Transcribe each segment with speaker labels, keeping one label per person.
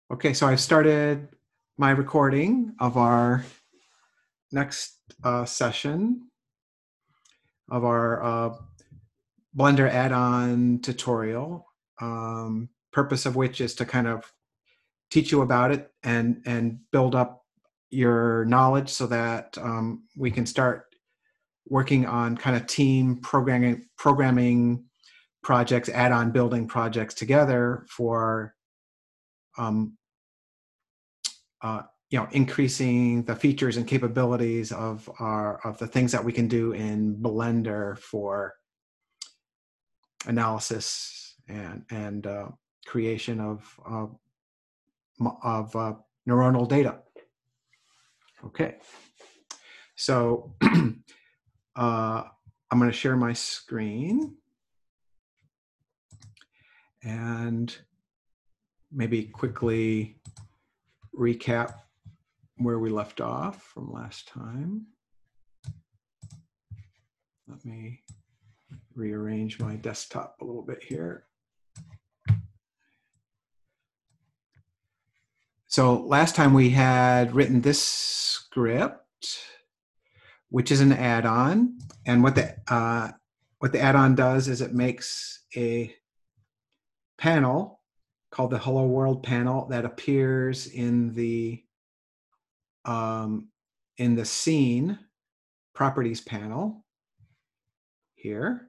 Speaker 1: Okay, so I've started my recording of our next session of our Blender add-on tutorial, purpose of which is to kind of teach you about it and build up your knowledge so that we can start working on kind of team programming projects, add-on building projects together for increasing the features and capabilities of the things that we can do in Blender for analysis and creation of neuronal data. Okay, so I'm going to share my screen and maybe quickly recap where we left off from last time. Let me rearrange my desktop a little bit here. So last time we had written this script, which is an add-on, and what the add-on does is it makes a panel called the Hello World panel that appears in the scene properties panel here.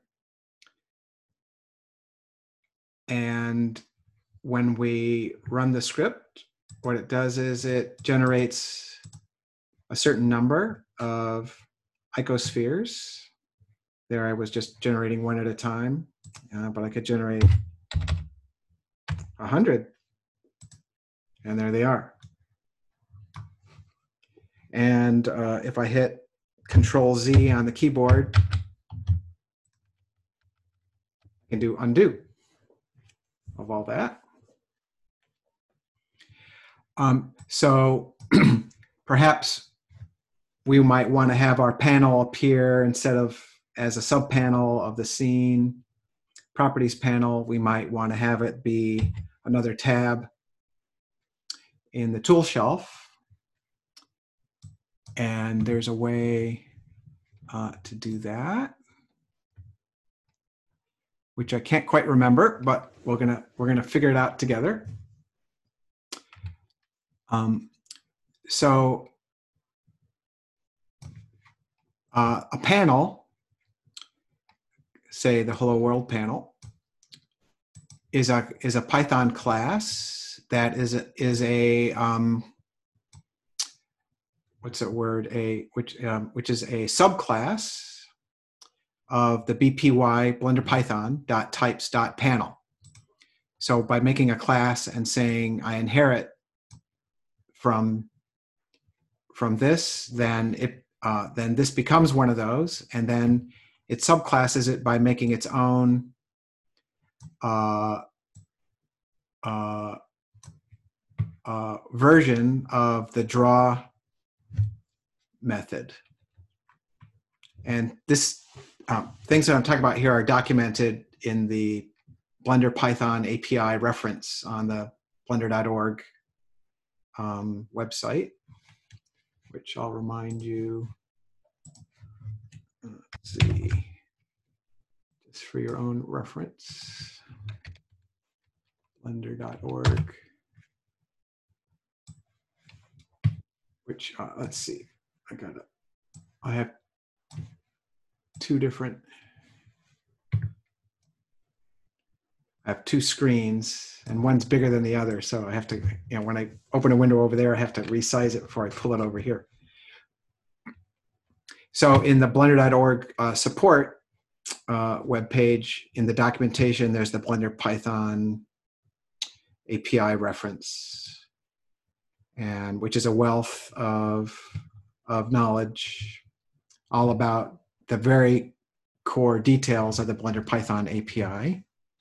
Speaker 1: And when we run the script, what it does is it generates a certain number of icospheres. There I was just generating one at a time, but I could generate 100. And there they are. And if I hit Control Z on the keyboard, I can do undo of all that. So perhaps we might want to have our panel appear instead of as a subpanel of the scene properties panel. We might want to have it be another tab in the tool shelf. And there's a way to do that, which I can't quite remember, but we're gonna figure it out together. So a panel, say the Hello World panel, is a Python class that is a what's that word? Which is a subclass of the BPY Blender Python .types.panel. So by making a class and saying I inherit from this, then this becomes one of those, and then it subclasses it by making its own version of the draw method. And this things that I'm talking about here are documented in the Blender Python API reference on the blender.org website, which I'll remind you. Let's see, just for your own reference, blender.org, which let's see, I have two different. I have two screens and one's bigger than the other. So I have to, when I open a window over there, I have to resize it before I pull it over here. So in the blender.org support webpage, in the documentation, there's the Blender Python API reference, and which is a wealth of knowledge all about the very core details of the Blender Python API.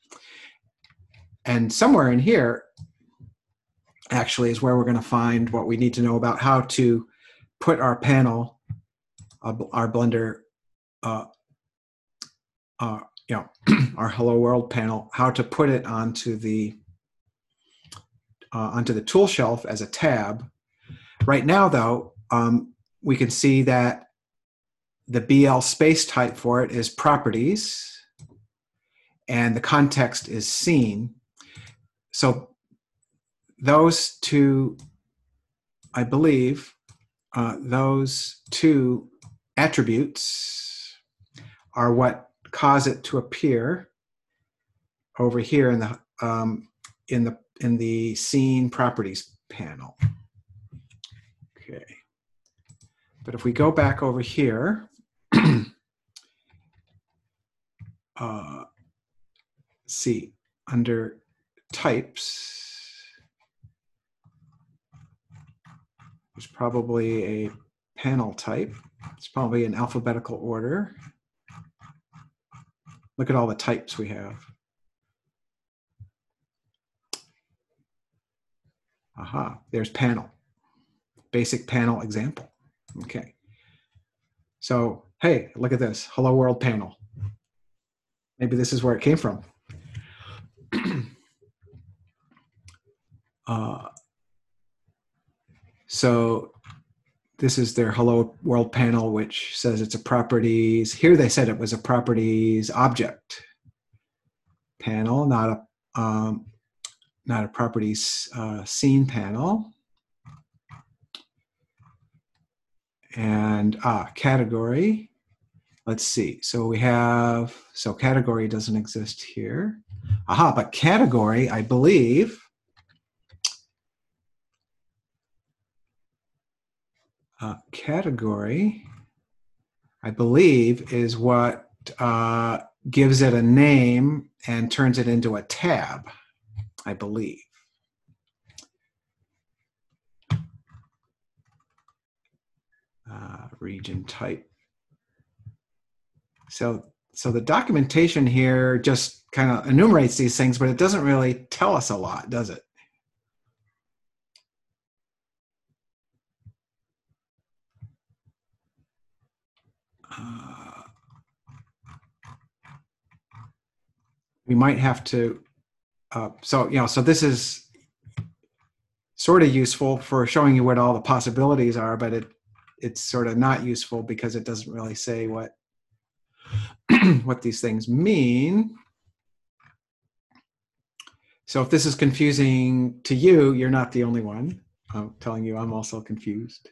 Speaker 1: And somewhere in here, actually, is where we're going to find what we need to know about how to put our panel, our Blender, our Hello World panel, how to put it onto the onto the tool shelf as a tab. Right now, though, we can see that the BL space type for it is properties, and the context is scene. So those two, I believe, those two attributes are what cause it to appear over here in the scene properties panel. Okay, but if we go back over here, see under types, there's probably a panel type. It's probably in alphabetical order. Look at all the types we have. Aha, there's panel. Basic panel example. Okay. So, hey, look at this. Hello World panel. Maybe this is where it came from. So this is their Hello World panel, which says it's a properties. Here they said it was a properties object panel, not a properties scene panel. And category. Let's see. So we have, so category doesn't exist here. Aha, but category, I believe, category, I believe, is what gives it a name and turns it into a tab, I believe. Region type. So the documentation here just kind of enumerates these things, but it doesn't really tell us a lot, does it? We might have to, so this is sort of useful for showing you what all the possibilities are, but it's sort of not useful because it doesn't really say what what these things mean. So if this is confusing to you, you're not the only one. I'm telling you, I'm also confused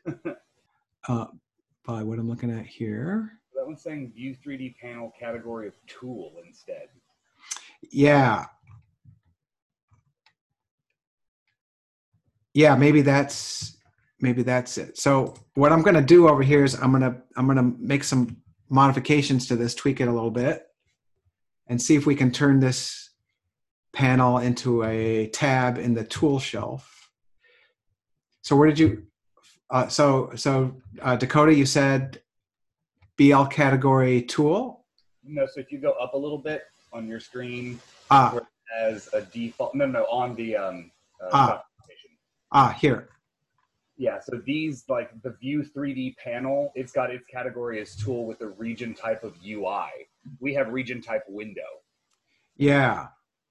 Speaker 1: by what I'm looking at here.
Speaker 2: That one's saying view 3D panel category of tool instead.
Speaker 1: Yeah. Yeah, maybe that's it. So what I'm going to do over here is I'm going to make some modifications to this, tweak it a little bit, and see if we can turn this panel into a tab in the tool shelf. So where did you? Dakota, you said BL category tool.
Speaker 2: No, so if you go up a little bit on your screen, as a default. No, on the documentation.
Speaker 1: Here.
Speaker 2: Yeah, so these, like the View 3D panel, it's got its category as tool with the region type of UI. We have region type window.
Speaker 1: Yeah.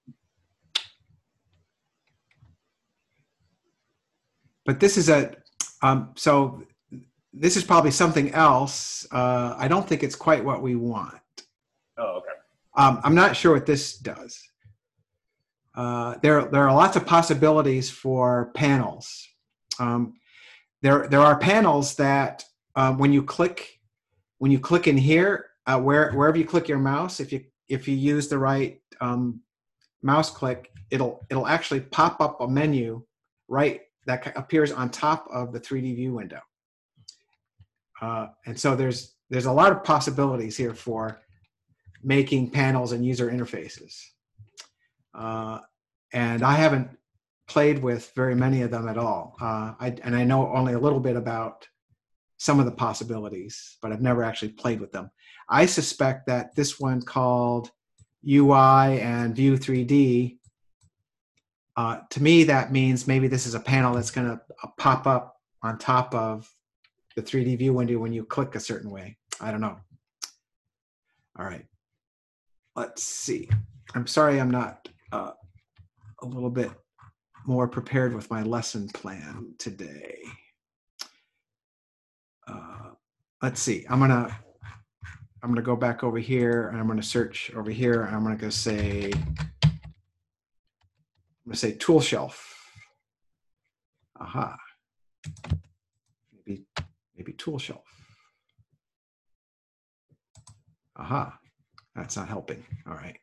Speaker 1: But this is so this is probably something else. I don't think it's quite what we want.
Speaker 2: Oh, okay.
Speaker 1: I'm not sure what this does. There are lots of possibilities for panels. There are panels that when you click in here, wherever you click your mouse, if you use the right mouse click, it'll actually pop up a menu right that appears on top of the 3D view window. And so there's a lot of possibilities here for making panels and user interfaces. And I haven't played with very many of them at all. And I know only a little bit about some of the possibilities, but I've never actually played with them. I suspect that this one called UI and View 3D, to me, that means maybe this is a panel that's going to pop up on top of the 3D view window when you click a certain way. I don't know. All right. Let's see. I'm sorry I'm not a little bit more prepared with my lesson plan today. Let's see. I'm gonna go back over here and I'm gonna search over here and I'm gonna say tool shelf. Aha. Maybe tool shelf. Aha. That's not helping. All right.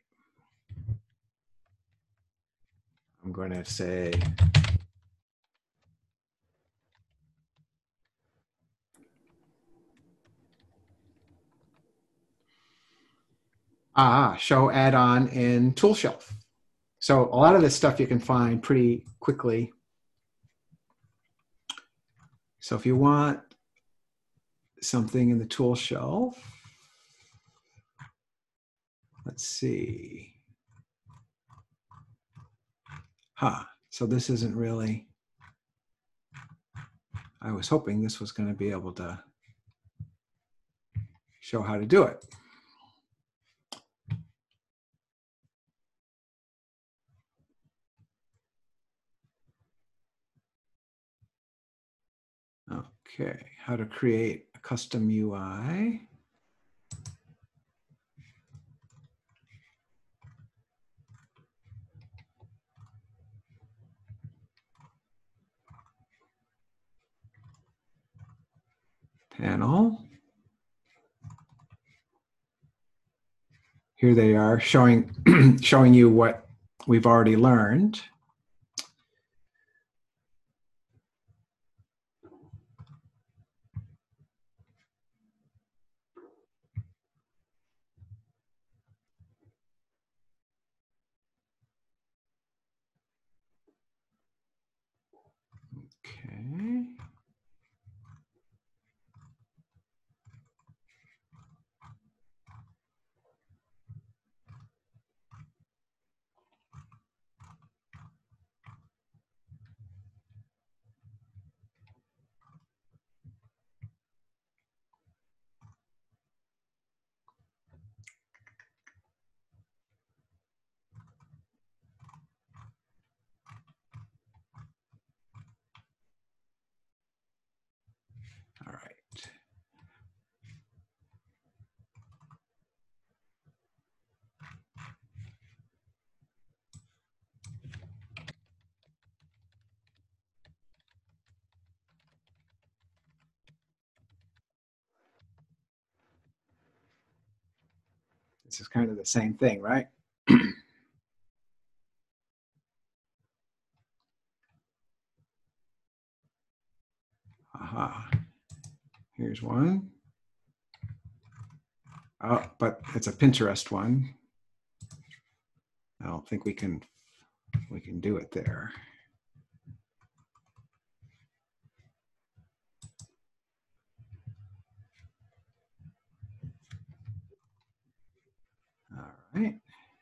Speaker 1: I'm going to say show add-on in tool shelf. So a lot of this stuff you can find pretty quickly. So if you want something in the tool shelf, let's see. So this isn't really, I was hoping this was going to be able to show how to do it. Okay, how to create a custom UI. Panel. Here they are showing showing you what we've already learned. Okay. All right. This is kind of the same thing, right? Aha. Here's one. Oh, but it's a Pinterest one. I don't think we can do it there. All right.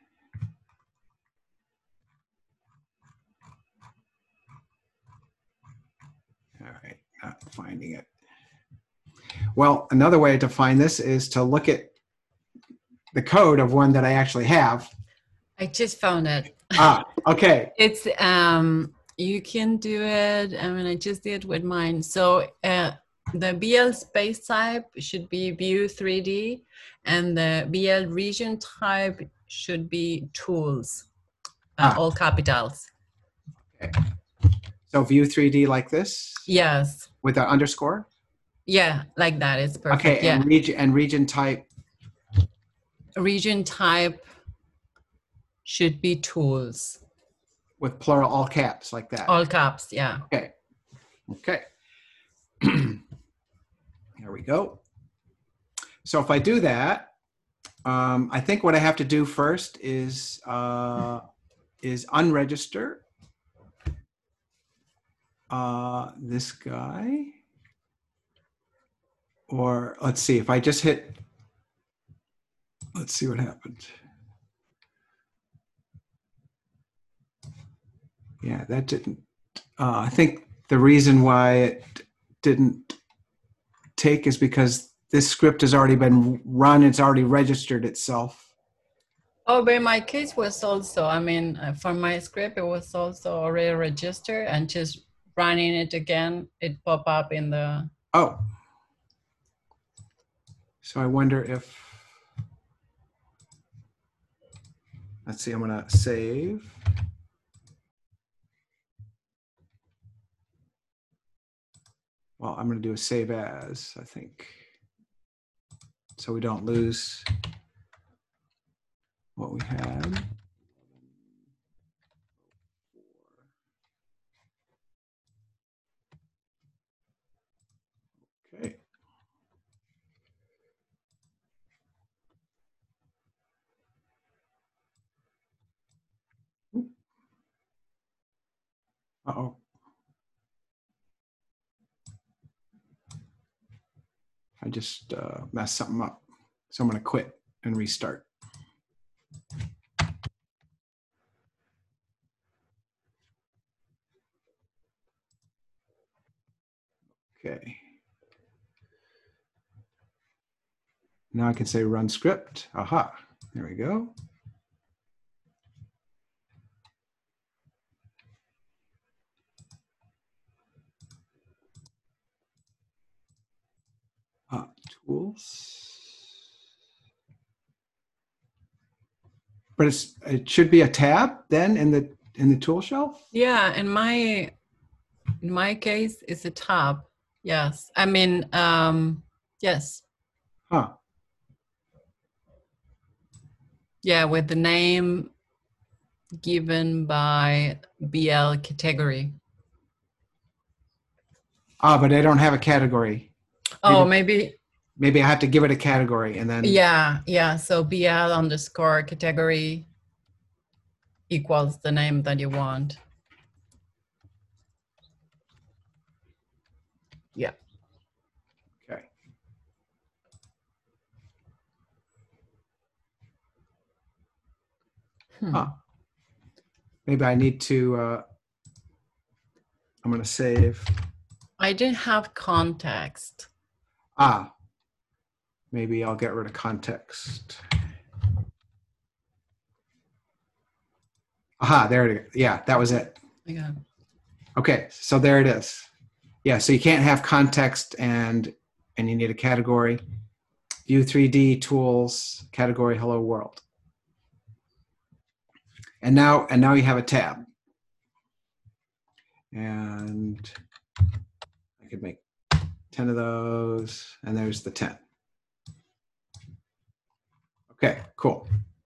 Speaker 1: All right, not finding it. Well, another way to find this is to look at the code of one that I actually have.
Speaker 3: I just found it.
Speaker 1: Okay.
Speaker 3: It's you can do it. I mean, I just did with mine. So the BL space type should be View 3D, and the BL region type should be tools, all capitals.
Speaker 1: Okay. So View 3D like this?
Speaker 3: Yes.
Speaker 1: With an underscore?
Speaker 3: Yeah, like that. It's perfect.
Speaker 1: Okay,
Speaker 3: yeah.
Speaker 1: and region type?
Speaker 3: Region type should be tools.
Speaker 1: With plural, all caps, like that?
Speaker 3: All caps, yeah.
Speaker 1: Okay. Okay. There we go. So if I do that, I think what I have to do first is unregister this guy. Or let's see, if I just hit, let's see what happened. Yeah, that didn't, I think the reason why it didn't take is because this script has already been run. It's already registered itself.
Speaker 3: Oh, but in my case was also, I mean, for my script, it was also already registered, and just running it again, it pop up in the.
Speaker 1: Oh. So I wonder if, let's see, I'm going to save. Well, I'm going to do a save as, I think, so we don't lose what we had. Okay. Uh-oh. I just messed something up. So I'm going to quit and restart. Okay. Now I can say run script. Aha, there we go. Tools. But it should be a tab then in the tool shelf?
Speaker 3: Yeah, in my case, it's a tab. Yes, I mean, yes.
Speaker 1: Huh.
Speaker 3: Yeah, with the name given by BL category.
Speaker 1: But I don't have a category.
Speaker 3: Oh, maybe.
Speaker 1: Maybe I have to give it a category and then.
Speaker 3: Yeah. So BL underscore category equals the name that you want. Yeah.
Speaker 1: Okay. Huh. Maybe I need to, I'm going to save.
Speaker 3: I didn't have context.
Speaker 1: Maybe I'll get rid of context. Aha, there it is. Yeah, that was it.
Speaker 3: Yeah.
Speaker 1: Okay, so there it is. Yeah, so you can't have context and you need a category. View 3D tools, category hello world. And now you have a tab. And I could make 10 of those, and there's the 10. Okay, cool.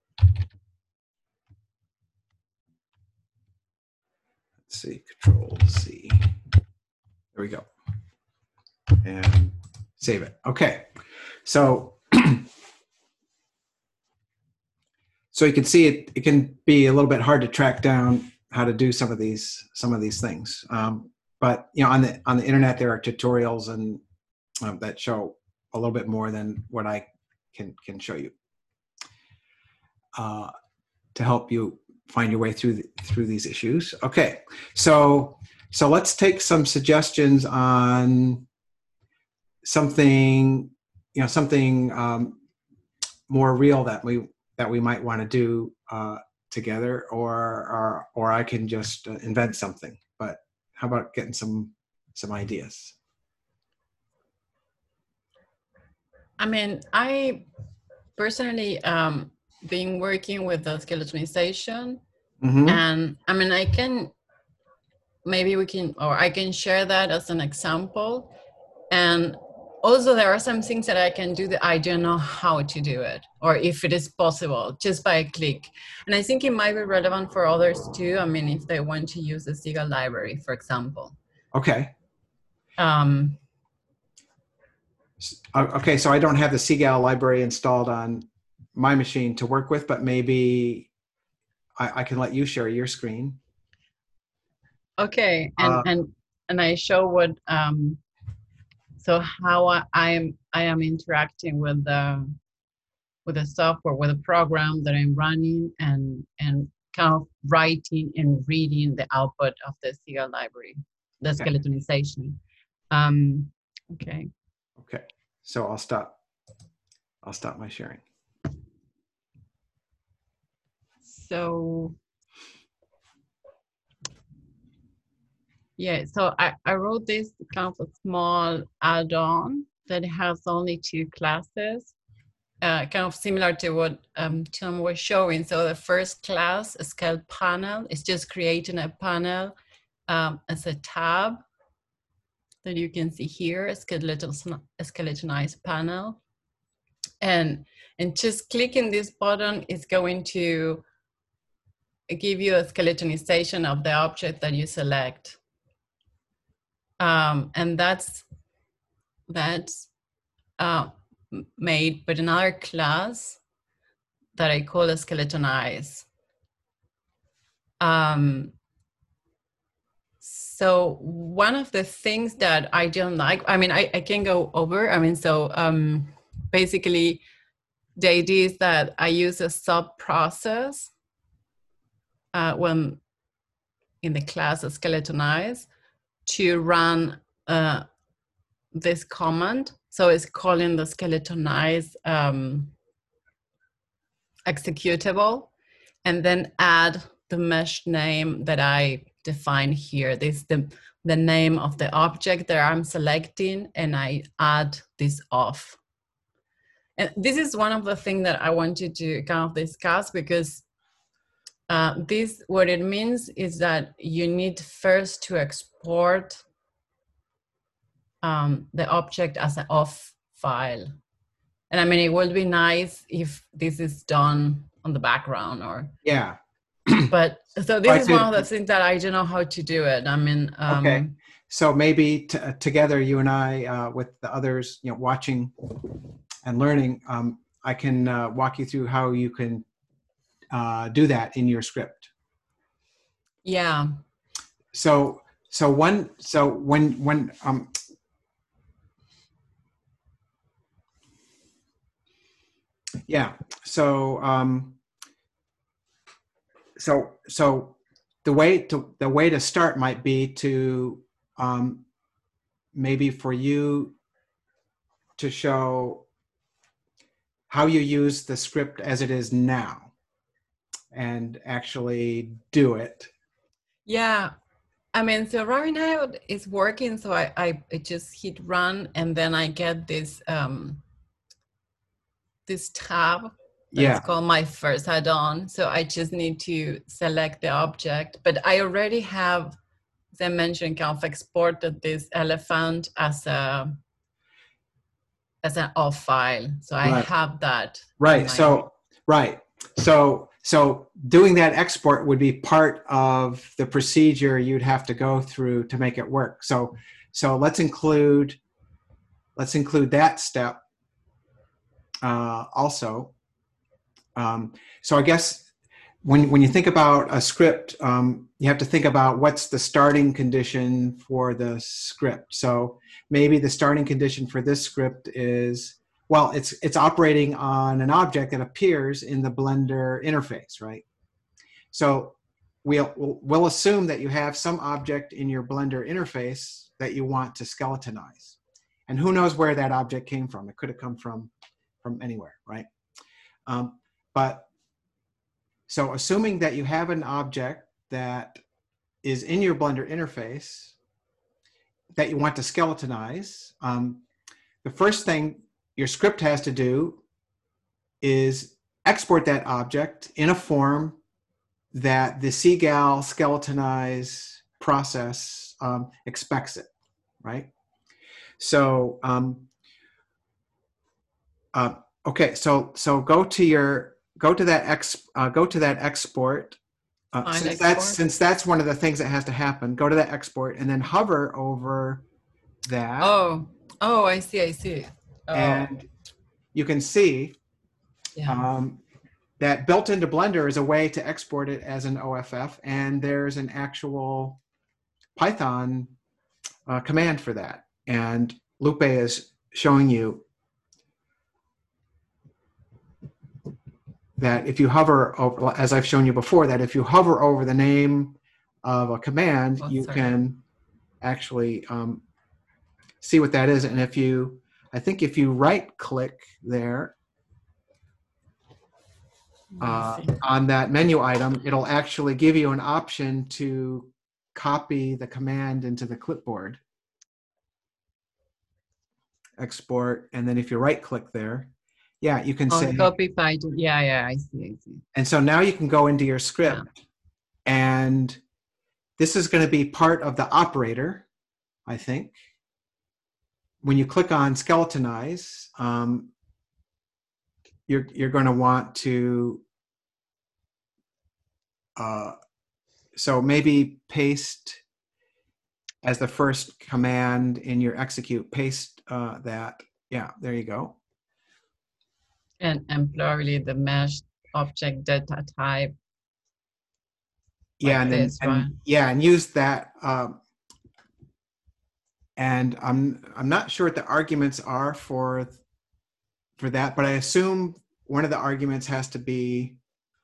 Speaker 1: Let's see, Control C. There we go. And save it. Okay, so so you can see it can be a little bit hard to track down how to do some of these things. But you know, on the internet there are tutorials and that show a little bit more than what I can show you to help you find your way through these issues. Okay, so let's take some suggestions on something, you know, something more real that we might want to do together, or I can just invent something. But how about getting some ideas?
Speaker 3: I mean, I personally been working with the skeletonization, and I mean, I can share that as an example. And also there are some things that I can do that I don't know how to do it, or if it is possible just by a click. And I think it might be relevant for others too. I mean, if they want to use the SIGA library, for example.
Speaker 1: Okay. Okay, so I don't have the SIGAL library installed on my machine to work with, but maybe I can let you share your screen.
Speaker 3: Okay, and I show what so how I am interacting with the software, with the program that I'm running, and kind of writing and reading the output of the SIGA library, the skeletonization. Okay.
Speaker 1: Okay, so I'll stop my sharing.
Speaker 3: So yeah, so I wrote this kind of a small add-on that has only 2 classes, kind of similar to what Tom was showing. So the first class is called panel. It's just creating a panel as a tab that you can see here, a skeletonized panel. And just clicking this button is going to give you a skeletonization of the object that you select. And that's made with another class that I call a skeletonize. So one of the things that I don't like, I mean, I can go over, I mean, so basically the idea is that I use a sub process when in the class of skeletonize to run this command. So it's calling the skeletonize executable, and then add the mesh name that I define here. This is the name of the object that I'm selecting, and I add this off. And this is one of the things that I wanted to kind of discuss, because what it means is that you need first to export the object as an off file. And I mean, it would be nice if this is done on the background, or
Speaker 1: Yeah.
Speaker 3: but so this is one of the things that I don't know how to do it. I mean,
Speaker 1: okay. So maybe together, you and I, with the others, you know, watching and learning, I can walk you through how you can do that in your script.
Speaker 3: Yeah.
Speaker 1: Yeah. So the way to start might be to maybe for you to show how you use the script as it is now and actually do it.
Speaker 3: Yeah. I mean, so right now it's working. So I just hit run, and then I get this this tab that's called my first add-on. So I just need to select the object, but I already have, as I mentioned, kind of exported this elephant as an off file. So I have that.
Speaker 1: Right. So doing that export would be part of the procedure you'd have to go through to make it work. So let's include that step also. So I guess when you think about a script, you have to think about what's the starting condition for the script. So maybe the starting condition for this script is, well, it's operating on an object that appears in the Blender interface, right? So we'll assume that you have some object in your Blender interface that you want to skeletonize. And who knows where that object came from? It could have come from anywhere, right? But so assuming that you have an object that is in your Blender interface that you want to skeletonize, the first thing your script has to do is export that object in a form that the CGAL skeletonize process expects it, right? So okay, so go to that export. Since that's one of the things that has to happen, go to that export and then hover over that.
Speaker 3: Oh, I see. Oh.
Speaker 1: And you can see that built into Blender is a way to export it as an OFF, and there's an actual Python command for that. And Lupe is showing you that if you hover over, as I've shown you before, that if you hover over the name of a command, you can actually see what that is. And I think if you right click there,
Speaker 3: I see.
Speaker 1: on that menu item, it'll actually give you an option to copy the command into the clipboard. Export, and then if you right click there, yeah, you can say,
Speaker 3: copy file. Yeah, I see.
Speaker 1: and so now you can go into your script, and this is going to be part of the operator, I think. When you click on skeletonize, you're going to want to, so maybe paste as the first command in your execute, paste that. Yeah, there you go.
Speaker 3: And probably the mesh object data type.
Speaker 1: Yeah,
Speaker 3: like
Speaker 1: and then
Speaker 3: this, right?
Speaker 1: and use that. And I'm not sure what the arguments are for that, but I assume one of the arguments has to be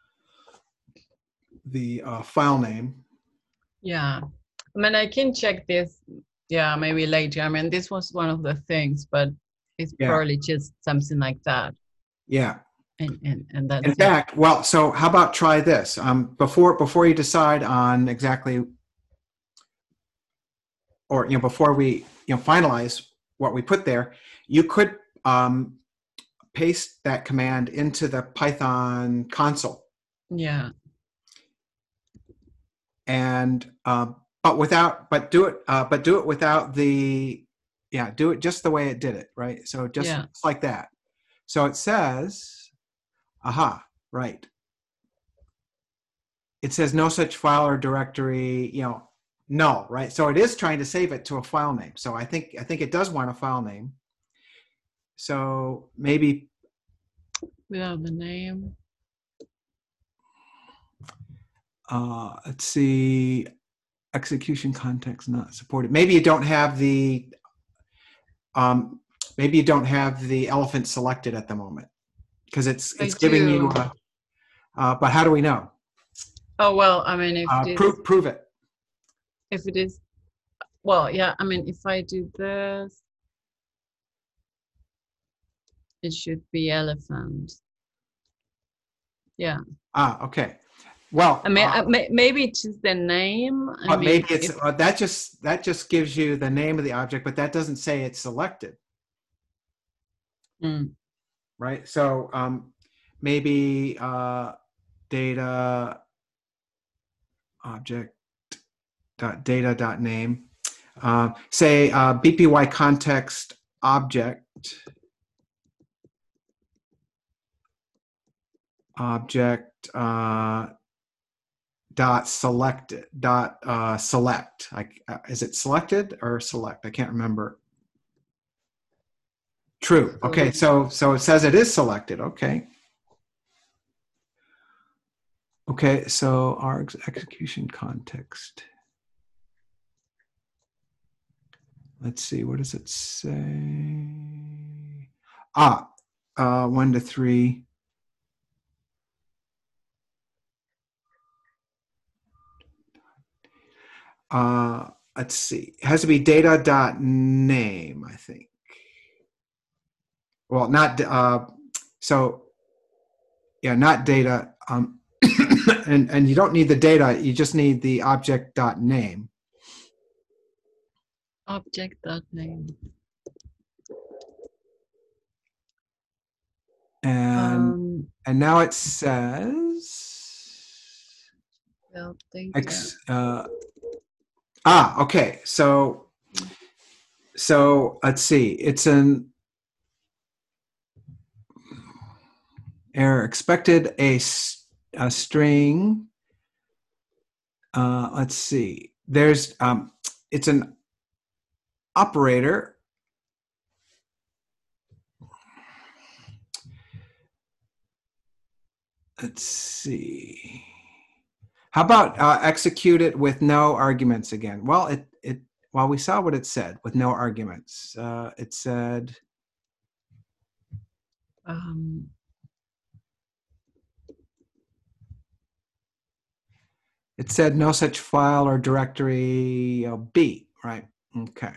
Speaker 1: the file name.
Speaker 3: Yeah, I mean, I can check this. Yeah, maybe later. I mean, this was one of the things, but it's probably just something like that.
Speaker 1: Yeah.
Speaker 3: And that's
Speaker 1: in fact, well, so how about try this? Before you decide on exactly, or before we finalize what we put there, you could paste that command into the Python console.
Speaker 3: Yeah.
Speaker 1: And but do it without the, do it just the way it did it, right? So just like that. So it says, right. It says no such file or directory, null, right? So it is trying to save it to a file name. So I think it does want a file name. So maybe
Speaker 3: without the name.
Speaker 1: Let's see, execution context not supported. Maybe you don't have the elephant selected at the moment, because it's giving you but how do we know?
Speaker 3: Oh, well, I mean, if
Speaker 1: prove it.
Speaker 3: If it is, well, yeah, I mean, if I do this, it should be elephant. Yeah.
Speaker 1: Okay. Well,
Speaker 3: I mean, maybe it's just the name.
Speaker 1: But maybe it's that just gives you the name of the object, but that doesn't say it's selected. Right. So maybe data object data name. Say BPY context object dot selected select. Is it selected or select? I can't remember. True. Okay, so it says it is selected. Okay. Okay, so our execution context. Let's see, what does it say? 1 to 3. Let's see. It has to be data.name, I think. Well, not not data. And you don't need the data. You just need the object.name.
Speaker 3: Object.name.
Speaker 1: And now it says. Okay. So let's see. It's an error expected a string. Let's see. There's it's an operator. Let's see. How about execute it with no arguments again? Well, we saw what it said with no arguments. It said. It said no such file or directory B, right? Okay.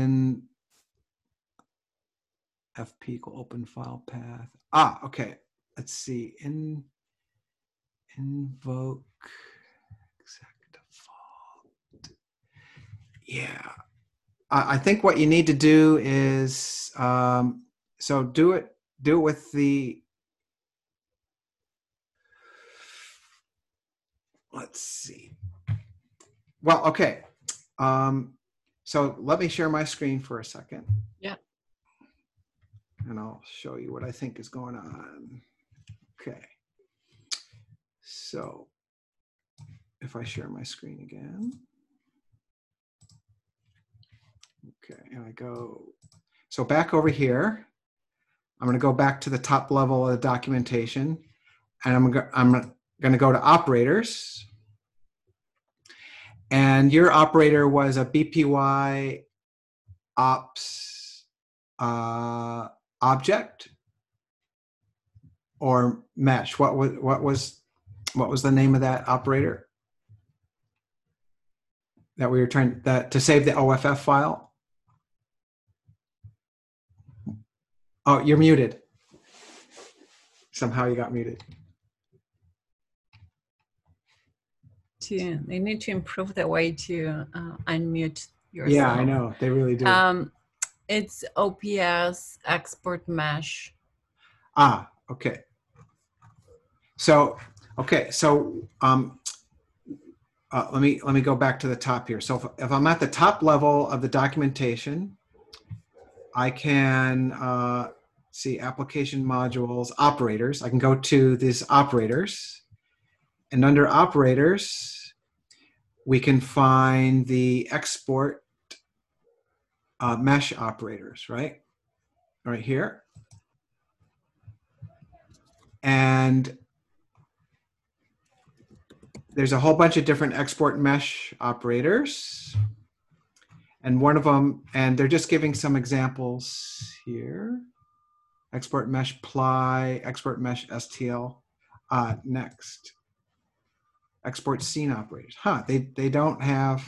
Speaker 1: Open FP equal open file path. Okay. let's see, invoke exec default. Yeah, I think what you need to do is so do it with the, let's see. Well, okay. So let me share my screen for a second.
Speaker 3: Yeah.
Speaker 1: And I'll show you what I think is going on. Okay. So if I share my screen again. Okay, and I go, so back over here, I'm going to go back to the top level of the documentation, and I'm going to go to operators. And your operator was a BPY ops object or mesh. What was the name of that operator that we were trying to save the OFF file? Oh, you're muted. Somehow you got muted.
Speaker 3: They need to improve the way to unmute yourself.
Speaker 1: Yeah, I know. They really do.
Speaker 3: It's OPS export mesh.
Speaker 1: Ah, okay. So, okay. So, let me go back to the top here. So if I'm at the top level of the documentation, I can see application modules, operators. I can go to these operators, and under operators, we can find the export mesh operators, right here. And there's a whole bunch of different export mesh operators. And one of them, and they're just giving some examples here. Export mesh ply, export mesh STL. Next. Export scene operators. Huh, they don't have.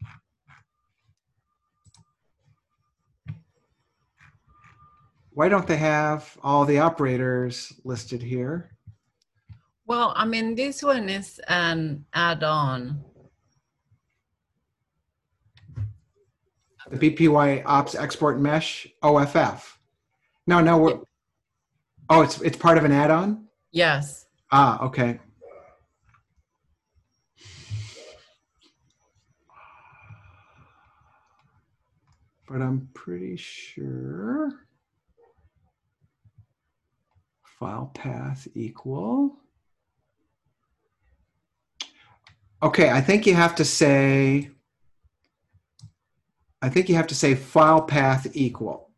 Speaker 1: Why don't they have all the operators listed here?
Speaker 3: Well, I mean, this one is an add-on.
Speaker 1: The BPY ops export mesh OFF. No, we're, oh, it's part of an add-on?
Speaker 3: Yes.
Speaker 1: Ah, okay. But I'm pretty sure file path equal. Okay, I think you have to say file path equal.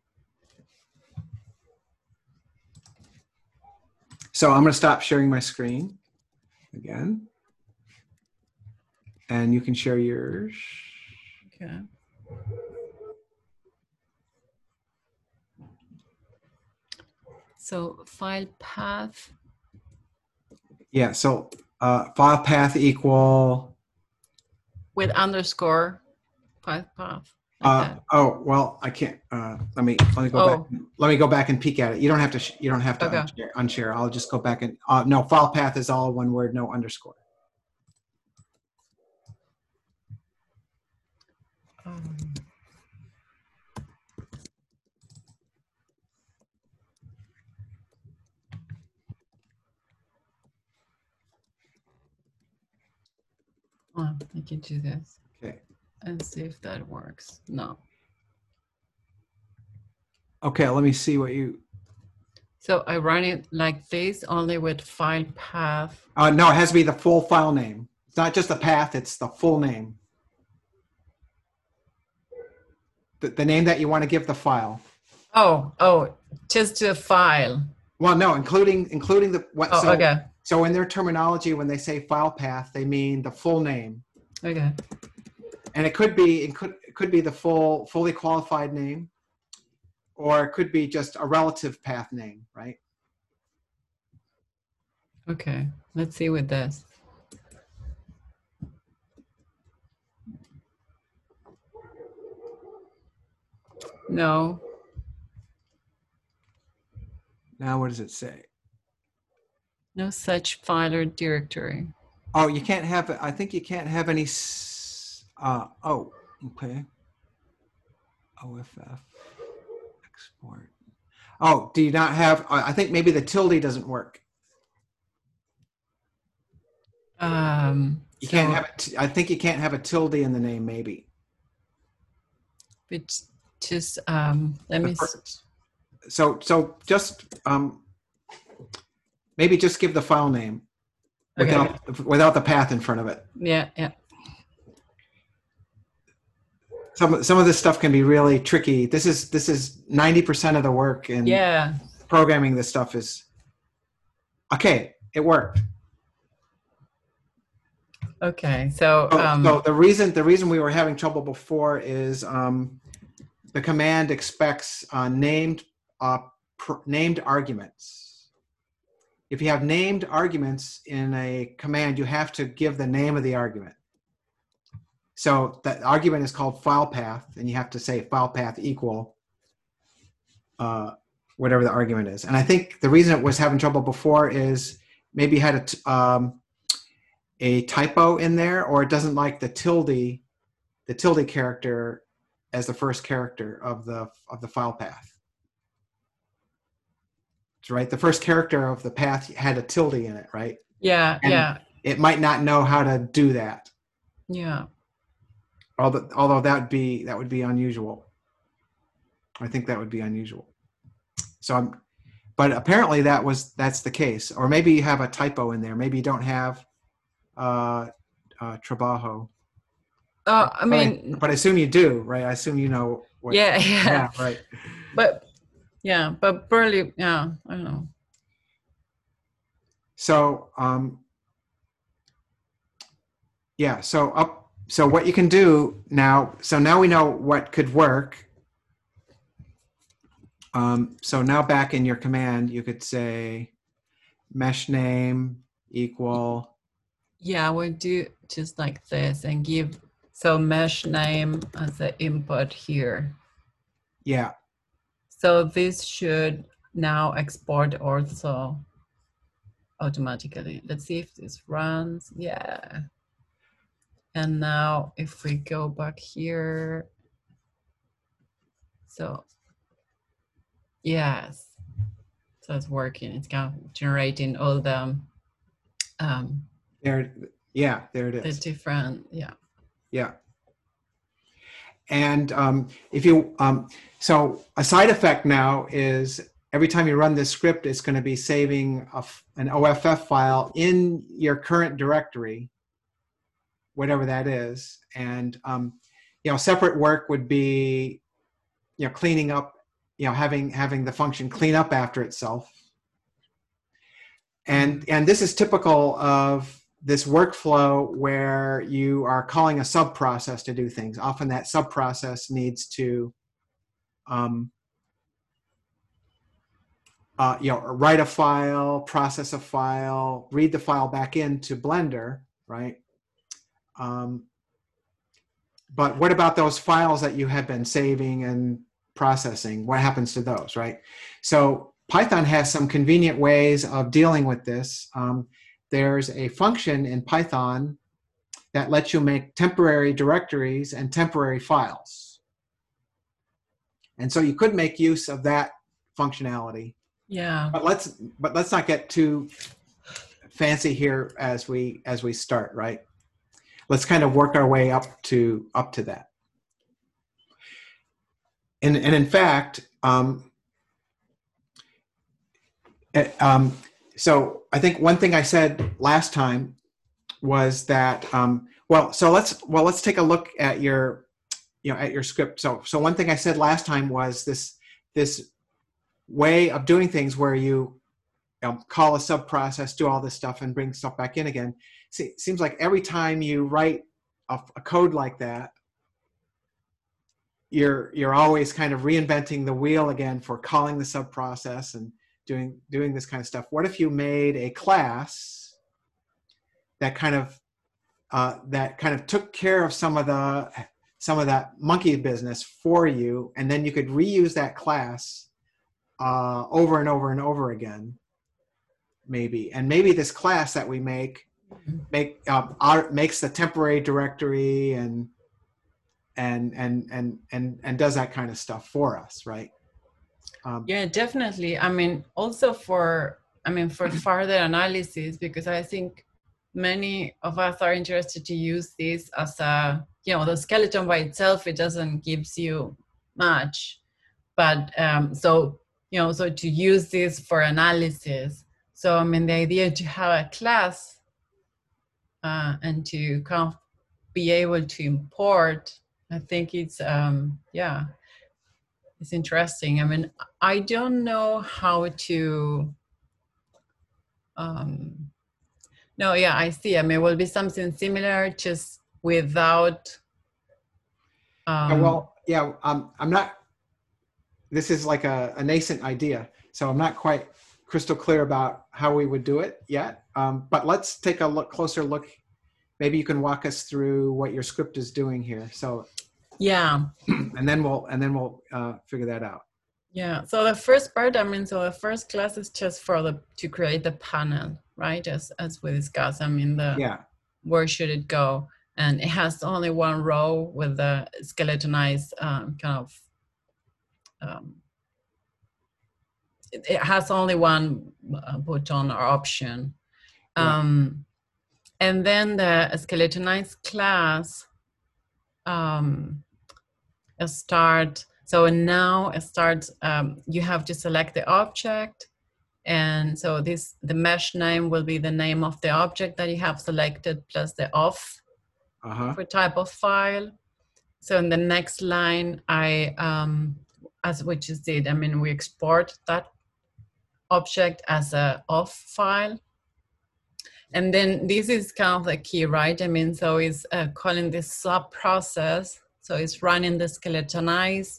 Speaker 1: So I'm going to stop sharing my screen again. And you can share yours.
Speaker 3: Okay. So file path.
Speaker 1: Yeah, so file path equal.
Speaker 3: With underscore file path. Like
Speaker 1: oh, well, I can't. Let me go back. Let me go back and peek at it. You don't have to
Speaker 3: Okay.
Speaker 1: unshare. I'll just go back and no, file path is all one word, no underscore.
Speaker 3: I can do this.
Speaker 1: Okay.
Speaker 3: And see if that works. No.
Speaker 1: Okay, let me see what you.
Speaker 3: So I run it like this, only with file path.
Speaker 1: No, it has to be the full file name. It's not just the path, it's the full name. The name that you want to give the file.
Speaker 3: Oh, just the file.
Speaker 1: Well, no, including the.
Speaker 3: Okay.
Speaker 1: So in their terminology, when they say file path, they mean the full name.
Speaker 3: Okay.
Speaker 1: And it could be the fully qualified name, or it could be just a relative path name, right?
Speaker 3: Okay. Let's see with this. No.
Speaker 1: Now, what does it say?
Speaker 3: No such file or directory.
Speaker 1: Oh, you can't have, I think you can't have any, oh, okay. OFF, export. Oh, do you not have, I think maybe the tilde doesn't work. You can't have it, I think you can't have a tilde in the name, maybe.
Speaker 3: But just, let me,
Speaker 1: So just, maybe just give the file name without the path in front of it.
Speaker 3: yeah.
Speaker 1: Some of this stuff can be really tricky. This is 90% of the work in programming. This stuff is okay. It worked.
Speaker 3: Okay, so
Speaker 1: so the reason we were having trouble before is the command expects named arguments. If you have named arguments in a command, you have to give the name of the argument. So that argument is called file path, and you have to say file path equal whatever the argument is. And I think the reason it was having trouble before is maybe you had a typo in there, or it doesn't like the tilde character as the first character of the file path. That's right. The first character of the path had a tilde in it, right?
Speaker 3: Yeah,
Speaker 1: and it might not know how to do that.
Speaker 3: Yeah.
Speaker 1: Although that would be unusual. I think that would be unusual. So but apparently that's the case. Or maybe you have a typo in there. Maybe you don't have trabajo.
Speaker 3: I mean,
Speaker 1: but I assume you do, right? I assume you know what.
Speaker 3: Yeah,
Speaker 1: right.
Speaker 3: But barely, I don't know.
Speaker 1: So so what you can do now, so now we know what could work. So now back in your command, you could say mesh name equal.
Speaker 3: Yeah, we'll do just like this and give, so mesh name as the input here.
Speaker 1: Yeah.
Speaker 3: So this should now export also automatically. Let's see if this runs. Yeah. And now if we go back here, so yes, so it's working. It's kind of generating all the
Speaker 1: there it is.
Speaker 3: the different,
Speaker 1: yeah. And if you so a side effect now is every time you run this script, it's going to be saving an OFF file in your current directory, whatever that is. And separate work would be cleaning up, having the function clean up after itself. And this is typical of this workflow where you are calling a sub-process to do things. Often that sub-process needs to write a file, process a file, read the file back into Blender, right? But what about those files that you have been saving and processing? What happens to those, right? So Python has some convenient ways of dealing with this. There's a function in Python that lets you make temporary directories and temporary files. And so you could make use of that functionality.
Speaker 3: Yeah.
Speaker 1: But let's not get too fancy here as we start, right? Let's kind of work our way up to that. And in fact, so I think one thing I said last time was that let's take a look at your script. So one thing I said last time was this way of doing things where you call a sub process, do all this stuff, and bring stuff back in again. See, seems like every time you write a code like that, you're always kind of reinventing the wheel again for calling the sub process and doing this kind of stuff. What if you made a class that kind of took care of some of that monkey business for you, and then you could reuse that class over and over and over again, maybe, and maybe this class that we makes the temporary directory and does that kind of stuff for us, right?
Speaker 3: Yeah, definitely. I mean, also for further analysis, because I think many of us are interested to use this as a, the skeleton by itself, it doesn't gives you much, but so to use this for analysis. So I mean, the idea to have a class and to kind of be able to import, I think it's it's interesting. I mean, I don't know how to no, yeah, I see. I mean, it will be something similar, just without
Speaker 1: I'm not, this is like a nascent idea, so I'm not quite crystal clear about how we would do it yet. But let's take a closer look. Maybe you can walk us through what your script is doing here. So
Speaker 3: yeah,
Speaker 1: and then we'll figure that out.
Speaker 3: Yeah. So the first part, I mean, so the first class is just for to create the panel, right? As we discussed. I mean, where should it go? And it has only one row with the skeletonized it has only one button or option. And then the skeletonized class So now it starts, you have to select the object. And so the mesh name will be the name of the object that you have selected plus the auth for type of file. So in the next line, as we just did, I mean, we export that object as a auth file. And then this is kind of the key, right? I mean, so it's calling this sub process. So it's running the skeletonized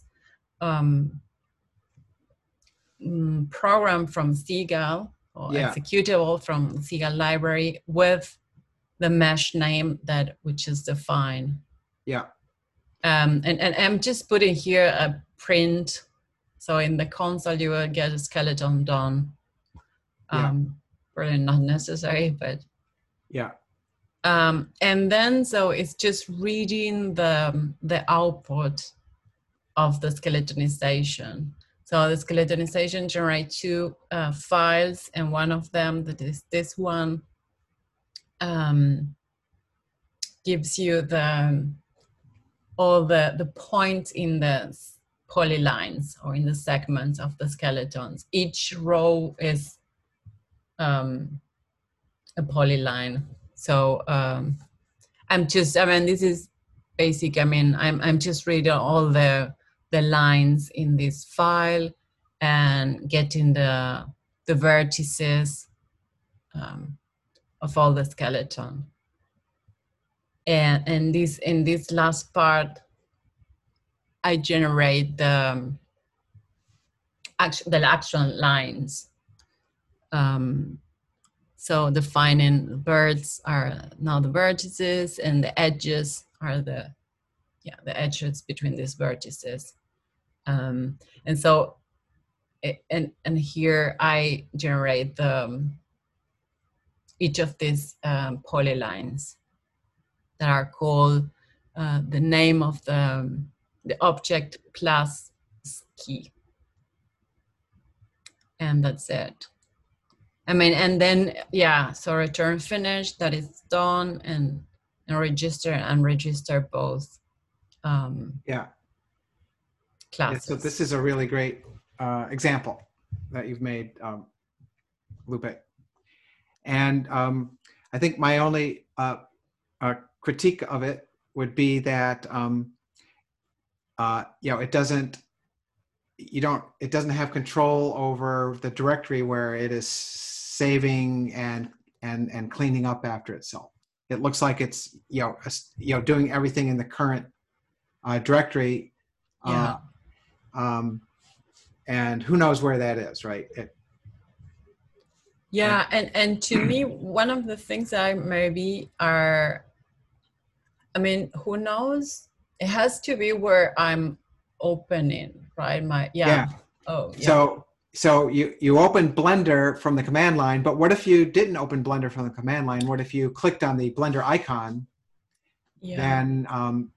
Speaker 3: program from Seagull, or executable from Seagull library with the mesh name which is defined.
Speaker 1: Yeah.
Speaker 3: And I'm just putting here a print. So in the console, you will get a skeleton done. Probably not necessary, but.
Speaker 1: Yeah.
Speaker 3: And then, so it's just reading the output of the skeletonization. So the skeletonization generates two files, and one of them, that is this one, gives you all the points in the polylines or in the segments of the skeletons. Each row is a polyline. So this is basic. I mean, I'm just reading all the lines in this file and getting the vertices of all the skeleton. And in this last part, I generate the actual lines. So defining birds are now the vertices, and the edges are the edges between these vertices. And so, and here I generate each of these polylines that are called the name of the object plus key. And that's it. I mean, and then, so return finish, that is done, and register and unregister both classes.
Speaker 1: So this is a really great example that you've made, Lupe. And I think my only critique of it would be that it doesn't have control over the directory where it is saving and cleaning up after itself. It looks like it's doing everything in the current directory, and who knows where that is, right?
Speaker 3: And to me, one of the things that who knows? It has to be where I'm opening, right?
Speaker 1: so you opened Blender from the command line, but what if you didn't open Blender from the command line? What if you clicked on the Blender icon?
Speaker 3: Yeah.
Speaker 1: Then,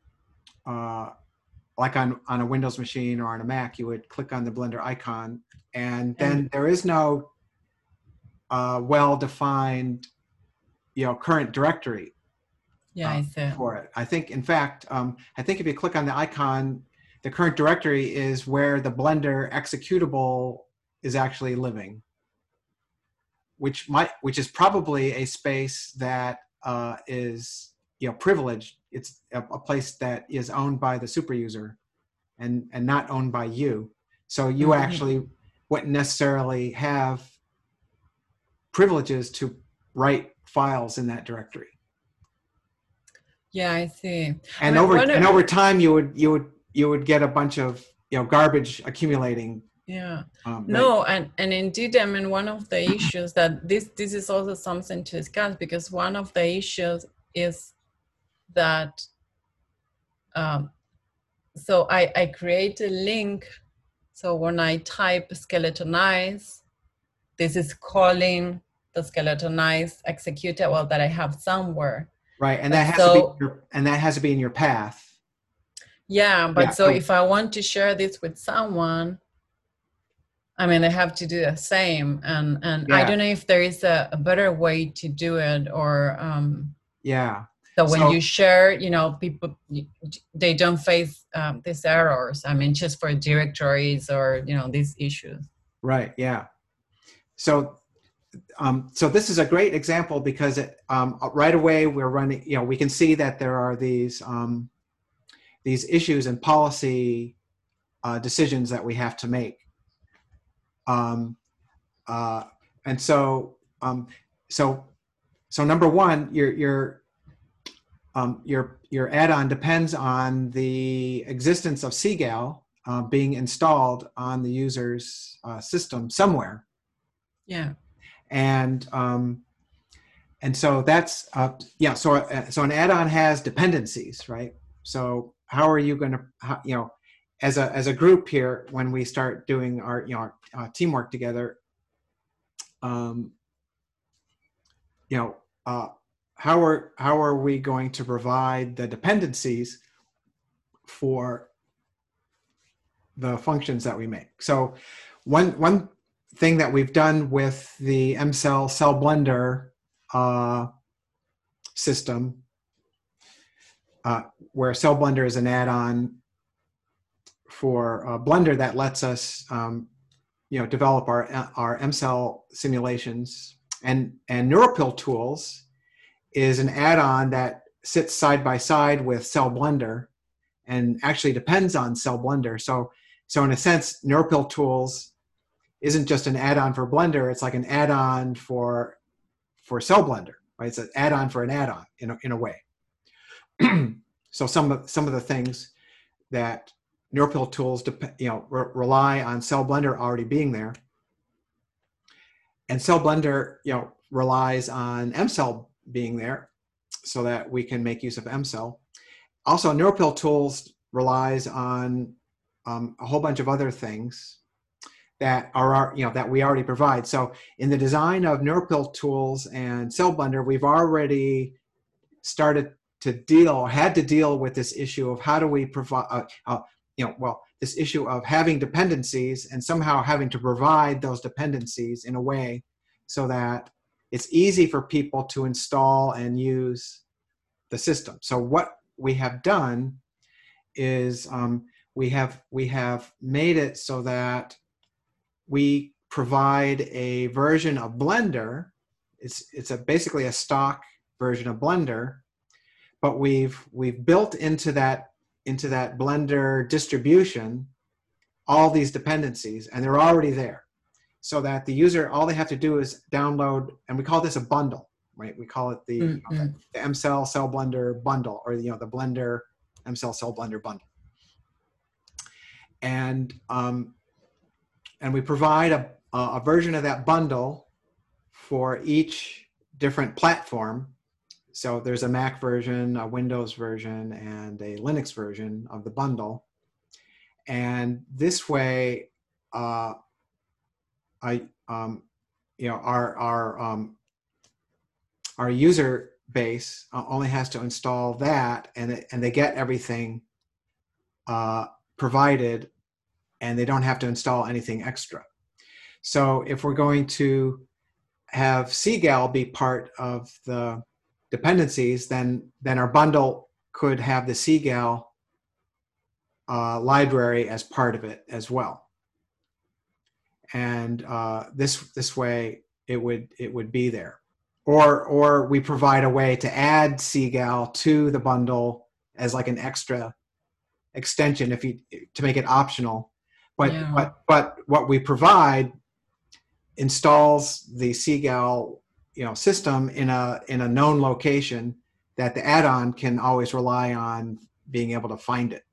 Speaker 1: like on a Windows machine or on a Mac, you would click on the Blender icon, and then there is no well-defined, current directory.
Speaker 3: Yeah, I see.
Speaker 1: For it. I think, in fact, I think if you click on the icon, the current directory is where the Blender executable is actually living, which is probably a space that is privileged. It's a place that is owned by the super user and not owned by you. So you actually wouldn't necessarily have privileges to write files in that directory.
Speaker 3: Yeah, I see.
Speaker 1: And over time, you would get a bunch of garbage accumulating.
Speaker 3: Yeah.
Speaker 1: No,
Speaker 3: and indeed, I mean, one of the issues that this is also something to discuss, because one of the issues is that so I create a link. So when I type skeletonize, this is calling the skeletonize executable that I have somewhere.
Speaker 1: Right, and that has to be in your path.
Speaker 3: Yeah, but so if I want to share this with someone, I mean, I have to do the same, and I don't know if there is a better way to do it, or So when you share, people, they don't face these errors. I mean, just for directories or these issues.
Speaker 1: Right. Yeah. So this is a great example because right away we're running. We can see that there are these issues and policy decisions that we have to make. And so number one, your add-on depends on the existence of CGAL being installed on the user's system somewhere.
Speaker 3: Yeah.
Speaker 1: And so that's so an add-on has dependencies, right? So how are you going to as a group here, when we start doing our teamwork together, how are we going to provide the dependencies for the functions that we make? So one thing that we've done with the MCell Cell Blender system, where Cell Blender is an add-on for Blender that lets us develop our MCell simulations, and NeuralPill Tools is an add-on that sits side by side with Cell Blender and actually depends on Cell Blender. So in a sense, NeuralPill Tools isn't just an add-on for Blender; it's like an add-on for Cell Blender, right? It's an add-on for an add-on in a way. So some of the things that NeuralPill Tools rely on Cell Blender already being there, and Cell Blender relies on MCell being there, so that we can make use of MCell. Also, NeuralPill Tools relies on a whole bunch of other things that are that we already provide. So in the design of NeuralPill Tools and Cell Blender, we've already had to deal with this issue of how do we provide this issue of having dependencies and somehow having to provide those dependencies in a way so that it's easy for people to install and use the system. So what we have done is we have made it so that we provide a version of Blender. It's basically a stock version of Blender, but we've built into that Blender distribution all these dependencies, and they're already there, so that the user, all they have to do is download, and we call this a bundle, right? We call it the MCell Cell Blender bundle, or the Blender MCell Cell Blender bundle. And we provide a version of that bundle for each different platform. So there's a Mac version, a Windows version, and a Linux version of the bundle. And this way, our user base only has to install that, and they get everything provided, and they don't have to install anything extra. So if we're going to have CGAL be part of the dependencies, then our bundle could have the CGAL library as part of it as well. And this way it would be there. Or we provide a way to add CGAL to the bundle as like an extra extension to make it optional. But what we provide installs the CGAL system in a known location that the add-on can always rely on being able to find it.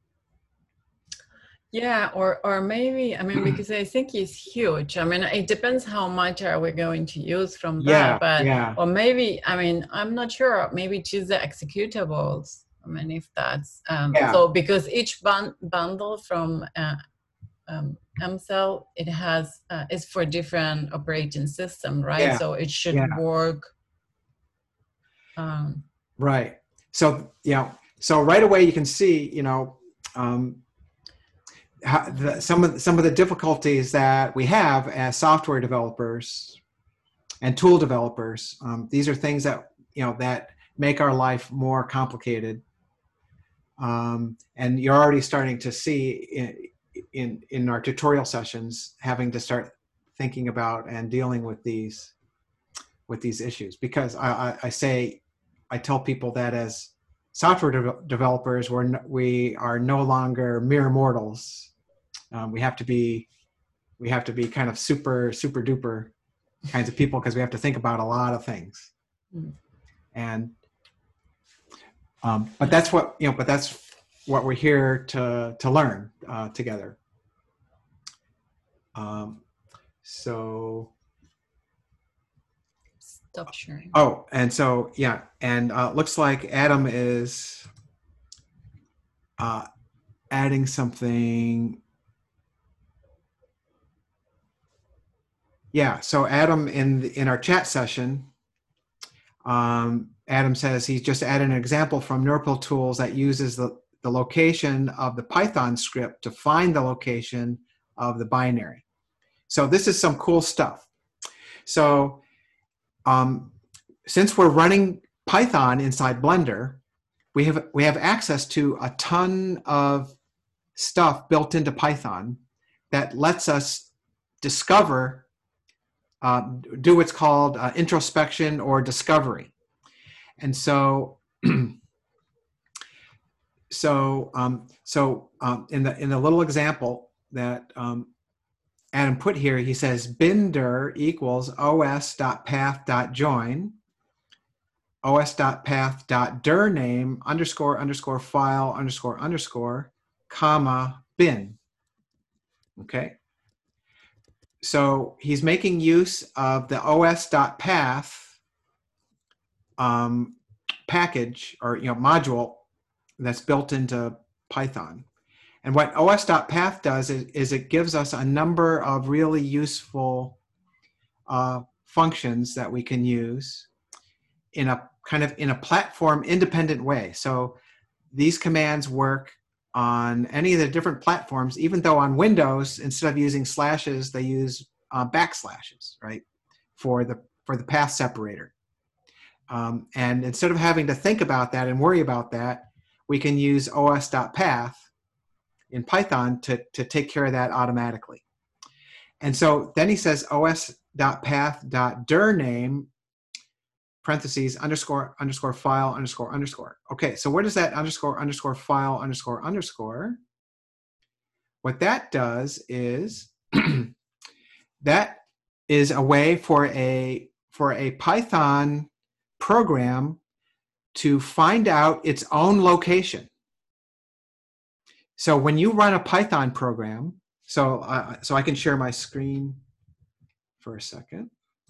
Speaker 3: Yeah, or maybe, I mean, because I think it's huge. I mean, it depends how much are we going to use from that. But or maybe, I mean, I'm not sure. Maybe choose the executables. I mean, if that's so, because each bundle from MCell, it has is for different operating system, right?
Speaker 1: Yeah.
Speaker 3: So it should work.
Speaker 1: Right. So so right away you can see some of the difficulties that we have as software developers and tool developers. These are things that that make our life more complicated, and you're already starting to see in our tutorial sessions having to start thinking about and dealing with these issues, because I tell people that as software developers, we are no longer mere mortals. We have to be kind of super duper kinds of people, because we have to think about a lot of things. And but that's what we're here to learn together. So
Speaker 3: stop sharing.
Speaker 1: Oh, and so and looks like Adam is adding something. Yeah, so Adam in our chat session, Adam says he's just added an example from NeuralPill Tools that uses the location of the Python script to find the location of the binary. So this is some cool stuff. So since we're running Python inside Blender, we have access to a ton of stuff built into Python that lets us discover, do what's called introspection or discovery. And so, in the little example that Adam put here, he says binder equals os.path.join os.path.dir name _ file _ comma bin. Okay. So he's making use of the os.path package or module that's built into Python. And what os.path does is it gives us a number of really useful functions that we can use in a platform independent way. So these commands work on any of the different platforms, even though on Windows, instead of using slashes, they use backslashes, right, for the path separator. And instead of having to think about that and worry about that, we can use os.path in Python to take care of that automatically. And so then he says os.path.dir name parentheses _ file _ Okay, so what is that _ file _ What that does is that is a way for a Python program to find out its own location. So when you run a Python program, so I can share my screen for a second.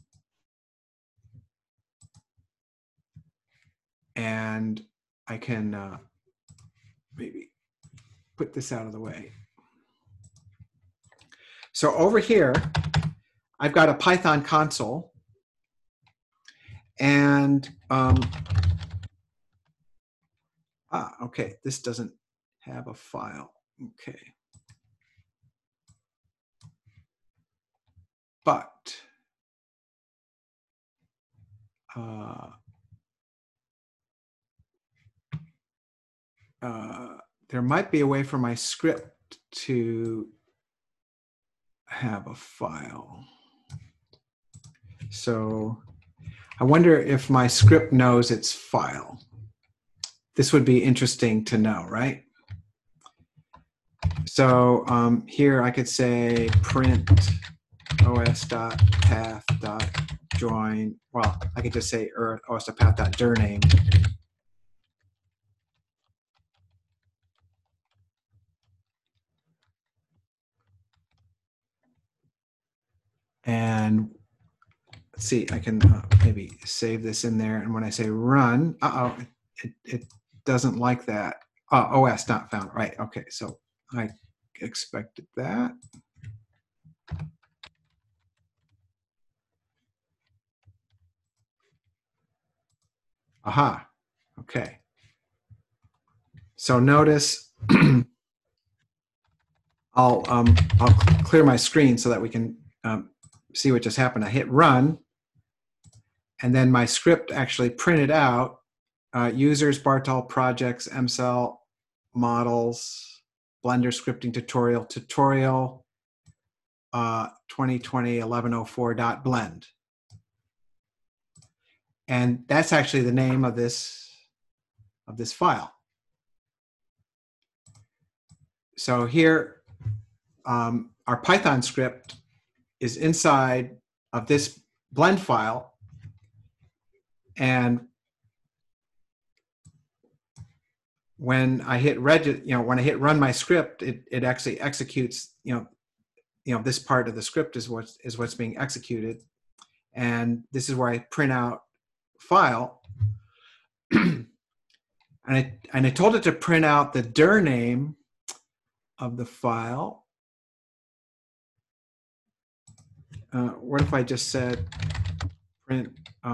Speaker 1: And I can maybe put this out of the way. So over here, I've got a Python console, and okay, this doesn't have a file. Okay, but there might be a way for my script to have a file. So I wonder if my script knows its file. This would be interesting to know, right? So here I could say print os.path.join. Well, I could just say os.path.dir name. And let's see, I can maybe save this in there. And when I say run, it doesn't like that. OS not found, right? Okay, so I expected that. Aha, okay. So notice, I'll clear my screen so that we can see what just happened. I hit run, and then my script actually printed out users, Bartol projects, MCell models, Blender scripting tutorial 2020-1104.blend. And that's actually the name of this file. So here, our Python script is inside of this blend file, and when I hit when I hit run my script, it actually executes. This part of the script is what's being executed, and this is where I print out file, and I told it to print out the dir name of the file. What if I just said print,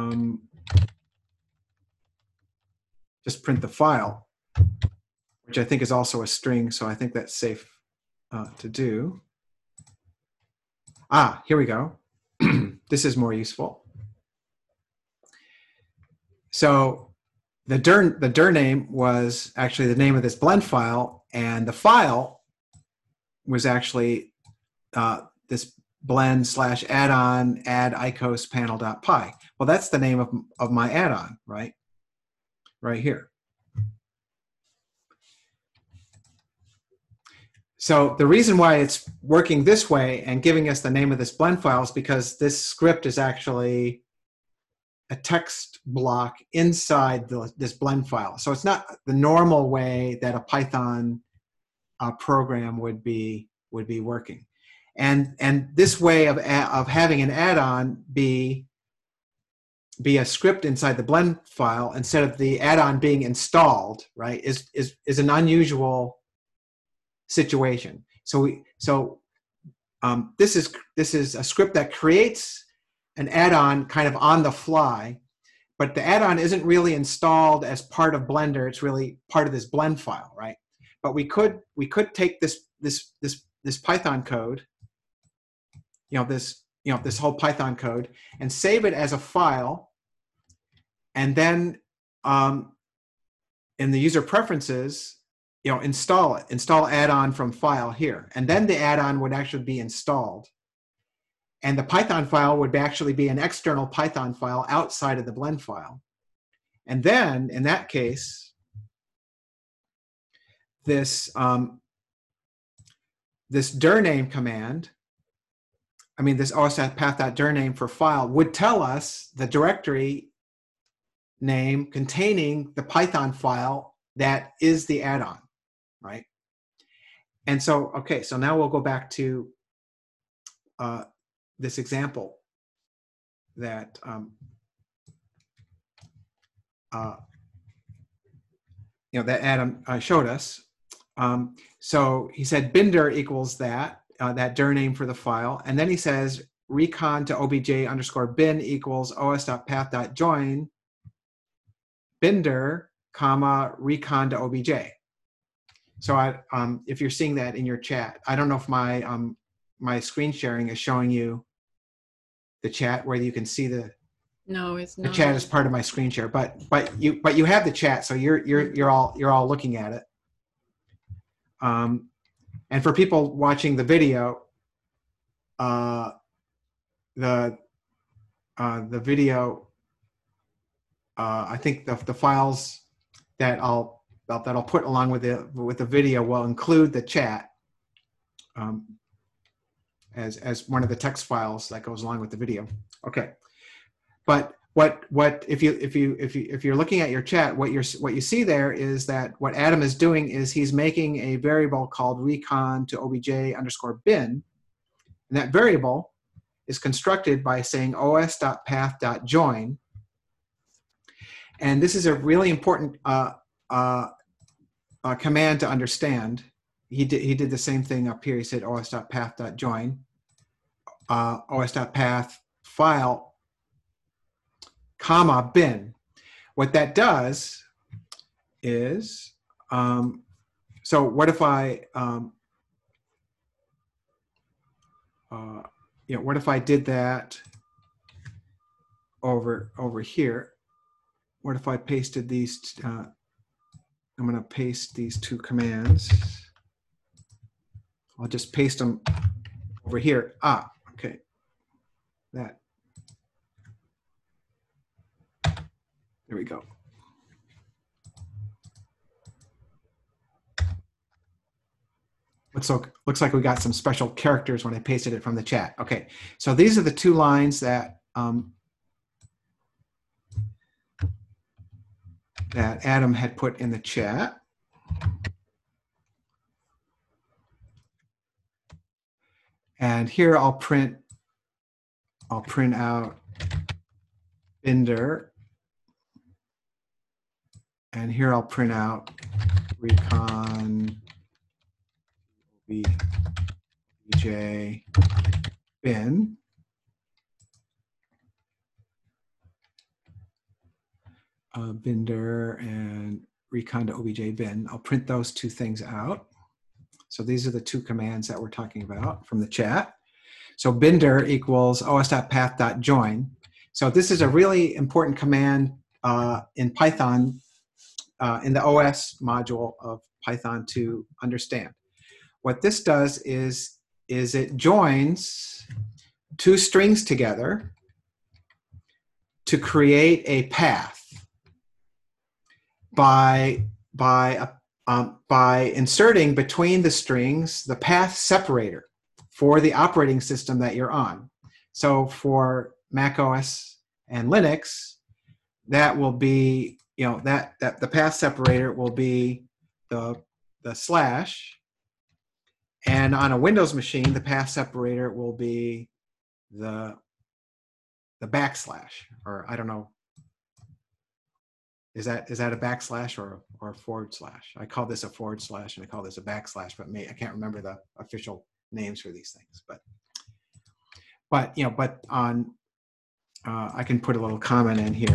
Speaker 1: just print the file, which I think is also a string, so I think that's safe to do. Here we go. This is more useful. So the dir name was actually the name of this blend file, and the file was actually this blend/addon add icos panel.py. Well, that's the name of my add-on, right? Right here. So the reason why it's working this way and giving us the name of this blend file is because this script is actually a text block inside this blend file. So it's not the normal way that a Python program would be working. And this way of having an add-on be a script inside the blend file instead of the add-on being installed, right, is an unusual situation. So this is a script that creates an add-on kind of on the fly, but the add-on isn't really installed as part of Blender. It's really part of this blend file, right? But we could take this Python code, this whole Python code, and save it as a file, and then in the user preferences, install add-on from file here, and then the add-on would actually be installed, and the Python file would actually be an external Python file outside of the blend file. And then in that case, this dir name command, this os.path.dir name for file would tell us the directory name containing the Python file that is the add-on, right? And so, okay, so now we'll go back to this example that that Adam showed us. So he said bin dir equals that dir name for the file, and then he says recon to obj underscore bin equals os.path.join binder, comma, recon to obj. So if you're seeing that in your chat, I don't know if my screen sharing is showing you the chat where you can see the
Speaker 3: No, it's
Speaker 1: the
Speaker 3: not.
Speaker 1: chat is part of my screen share, but you have the chat, so you're all looking at it. And for people watching the video, the video, I think the files that I'll put along with the video will include the chat as one of the text files that goes along with the video. Okay, but what if you're looking at your chat, what you see there is that what Adam is doing is he's making a variable called recon to obj underscore bin, and that variable is constructed by saying os.path.join. And this is a really important command to understand. He did the same thing up here. He said os.path.join, os.path file, comma, bin. What that does is, so what if I, what if I did that over here? What if I pasted these? I'm going to paste these two commands. I'll just paste them over here. Okay. That. There we go. Looks like we got some special characters when I pasted it from the chat. Okay, so these are the two lines that that Adam had put in the chat. And here I'll print out binder. And here I'll print out recon obj bin. Binder and recon to obj bin. I'll print those two things out. So these are the two commands that we're talking about from the chat. So binder equals os.path.join. So this is a really important command in Python, in the OS module of Python to understand. What this does is it joins two strings together to create a path by inserting between the strings the path separator for the operating system that you're on. So for Mac OS and Linux, that will be, that the path separator will be the slash, and on a Windows machine, the path separator will be the backslash, or I don't know. Is that a backslash or a forward slash? I call this a forward slash and I call this a backslash, but I can't remember the official names for these things. But on I can put a little comment in here.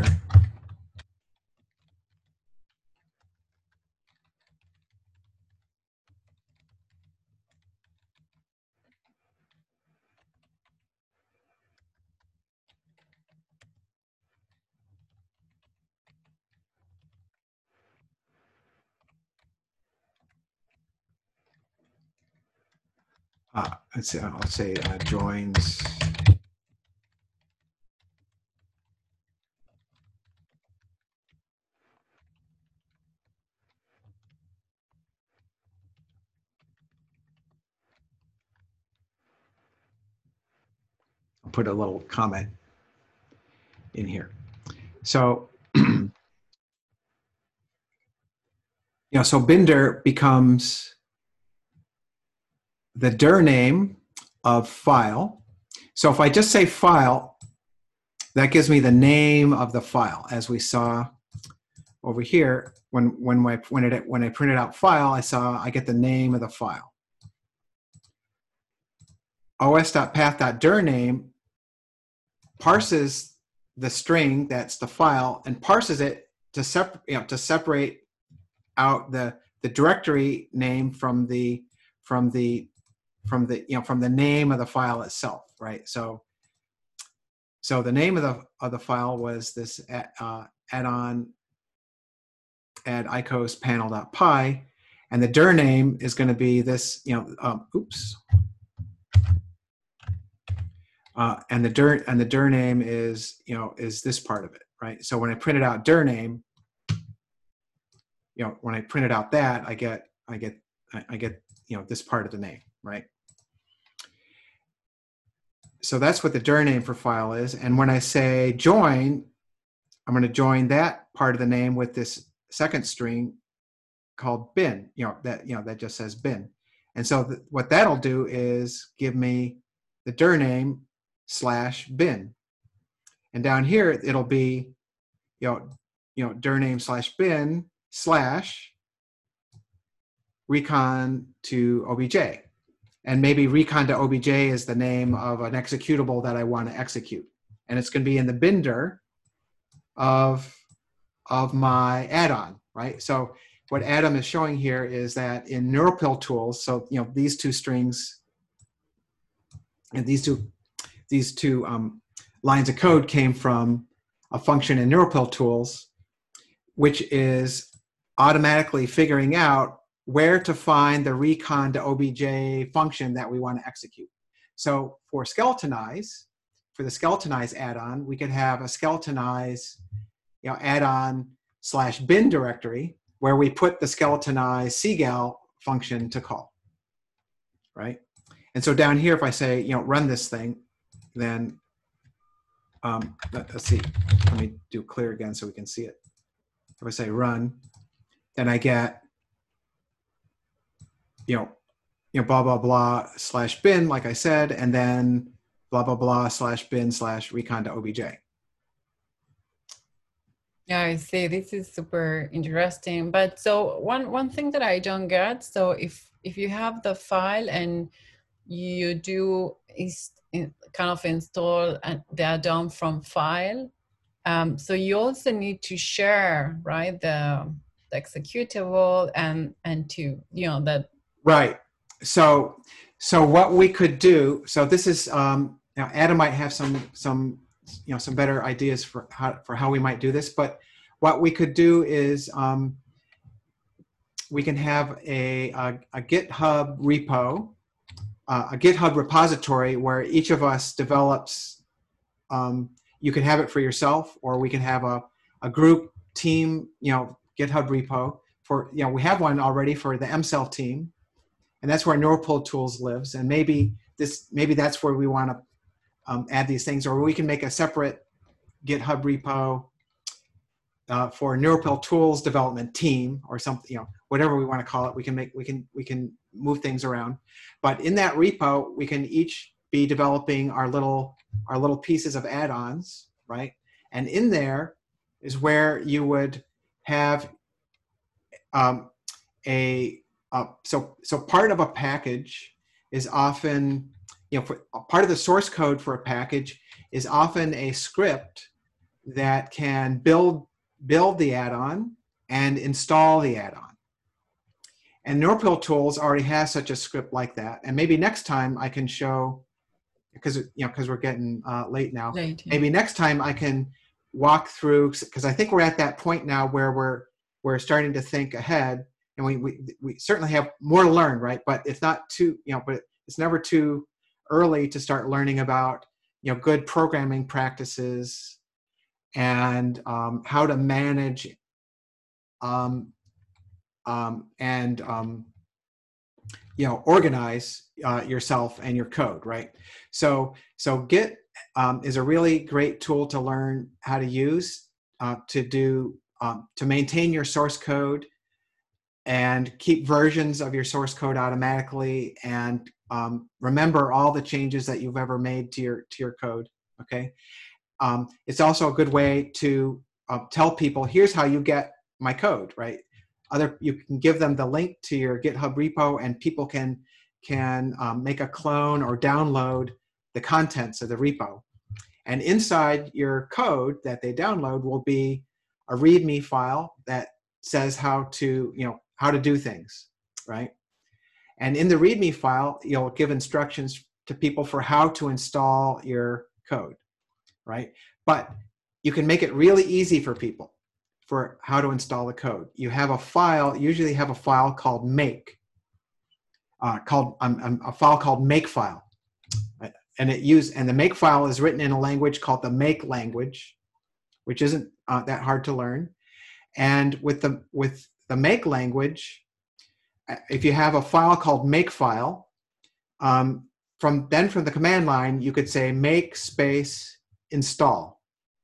Speaker 1: Let's see, I'll say joins. I'll put a little comment in here. So, so binder becomes the dir name of file. So if I just say file, that gives me the name of the file. As we saw over here, when I printed out file, I get the name of the file. os.path.dir name parses the string that's the file and parses it to separate out the directory name from the name of the file itself, right? So the name of the file was this add-on add icos panel.py, and the dir name is going to be this, and the dir name is this part of it, right? So when I printed out dir name, when I printed out that, I get this part of the name, right? So that's what the dir name for file is. And when I say join, I'm going to join that part of the name with this second string called bin, that just says bin. And so what that'll do is give me the dir name /bin. And down here, it'll be, dir name /bin / recon to obj. And maybe recon to obj is the name of an executable that I want to execute. And it's going to be in the bin dir of my add-on, right? So what Adam is showing here is that in NeuralPill tools, so these two strings and these two lines of code came from a function in NeuralPill tools, which is automatically figuring out where to find the recon to obj function that we want to execute. So for the skeletonize add-on, we could have a skeletonize add-on /bin directory where we put the skeletonize cgal function to call, right? And so down here, if I say, run this thing, then let's see, let me do clear again so we can see it. If I say run, then I get, blah, blah, blah /bin, like I said, and then blah, blah, blah /bin /recon to obj.
Speaker 3: Yeah, I see. This is super interesting. But so one thing that I don't get, so if you have the file and you do kind of install the add-on from file, so you also need to share, right, the executable and to that.
Speaker 1: Right. So what we could do. So this is now Adam might have some better ideas for how we might do this. But what we could do is we can have a GitHub repo, a GitHub repository where each of us develops. You can have it for yourself, or we can have a group team, GitHub repo for, we have one already for the MCell team, and that's where NeuralPill Tools lives. And maybe that's where we want to add these things, or we can make a separate GitHub repo for NeuralPill Tools development team or something, whatever we want to call it. We can move things around, but in that repo, we can each be developing our little pieces of add-ons, right? And in there is where you would have so part of a package is often, part of the source code for a package is often a script that can build the add-on and install the add-on. And NeuralPill Tools already has such a script like that. And maybe next time I can show, because we're getting late now.
Speaker 3: Late, yeah.
Speaker 1: Maybe next time I can walk through, because I think we're at that point now where we're starting to think ahead, and we certainly have more to learn, right? But it's not too, but it's never too early to start learning about good programming practices and how to manage organize yourself and your code, right? So Git is a really great tool to learn how to use to maintain your source code and keep versions of your source code automatically, and remember all the changes that you've ever made to your code. Okay, it's also a good way to tell people, here's how you get my code, right? You can give them the link to your GitHub repo, and people can make a clone or download the contents of the repo. And inside your code that they download will be a README file that says how to do things, right? And in the README file, you'll give instructions to people for how to install your code, right? But you can make it really easy for people for how to install the code. You have a file, usually have a file called make, a file called makefile. And the make file is written in a language called the make language, which isn't that hard to learn. And with the make language, if you have a file called makefile, from the command line, you could say make space install.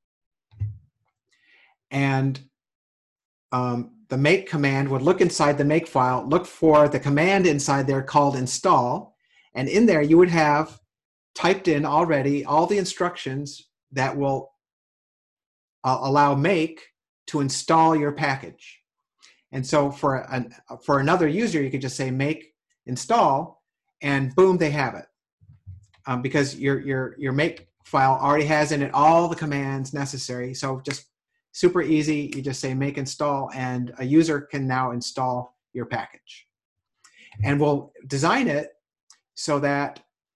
Speaker 1: And the make command would look inside the make file, look for the command inside there called install. And in there, you would have typed in already all the instructions that will allow make to install your package. And so for another user, you could just say make install, and boom, they have it. Because your make file already has in it all the commands necessary. So just super easy. You just say make install, and a user can now install your package. And we'll design it so that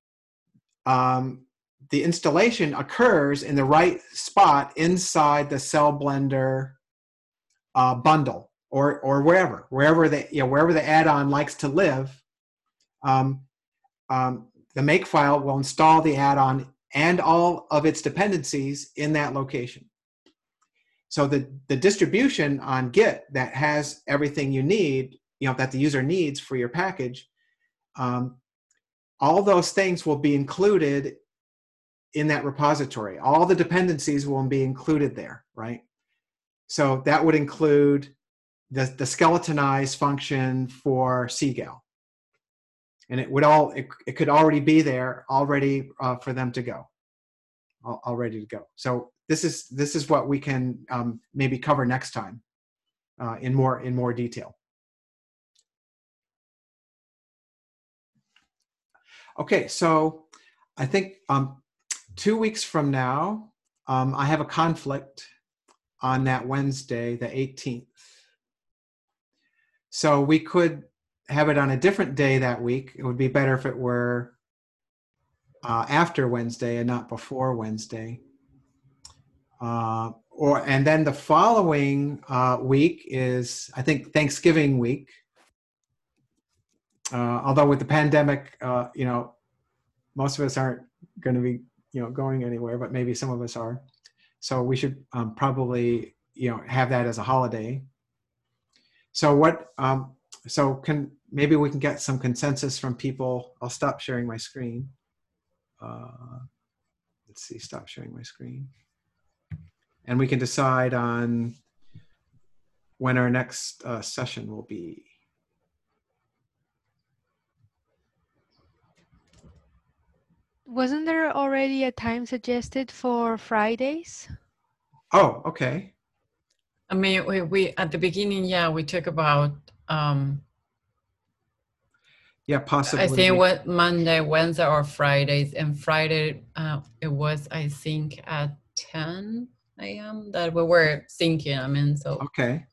Speaker 1: the installation occurs in the right spot inside the Cell Blender bundle, or wherever the add-on likes to live. The make file will install the add-on and all of its dependencies in that location. So the distribution on Git that has everything you need, that the user needs for your package, all those things will be included in that repository. All the dependencies will be included there, right? So that would include the skeletonize function for Seagal. And it could already be there, already for them to go, all ready to go. So this is what we can maybe cover next time in more detail. Okay, so I think 2 weeks from now, I have a conflict on that Wednesday, the 18th. So we could have it on a different day that week. It would be better if it were after Wednesday and not before Wednesday. And then the following week is, I think, Thanksgiving week. Although with the pandemic, most of us aren't going to be, going anywhere, but maybe some of us are. So we should probably, have that as a holiday. So maybe we can get some consensus from people. I'll stop sharing my screen. Let's see, stop sharing my screen. And we can decide on when our next session will be.
Speaker 4: Wasn't there already a time suggested for Fridays?
Speaker 1: Oh, okay.
Speaker 3: I mean, we at the beginning, we talk about
Speaker 1: possibly.
Speaker 3: I think what Monday, Wednesday, or Fridays, and Friday it was, I think, at 10 a.m. that we were thinking. I mean, so
Speaker 1: okay.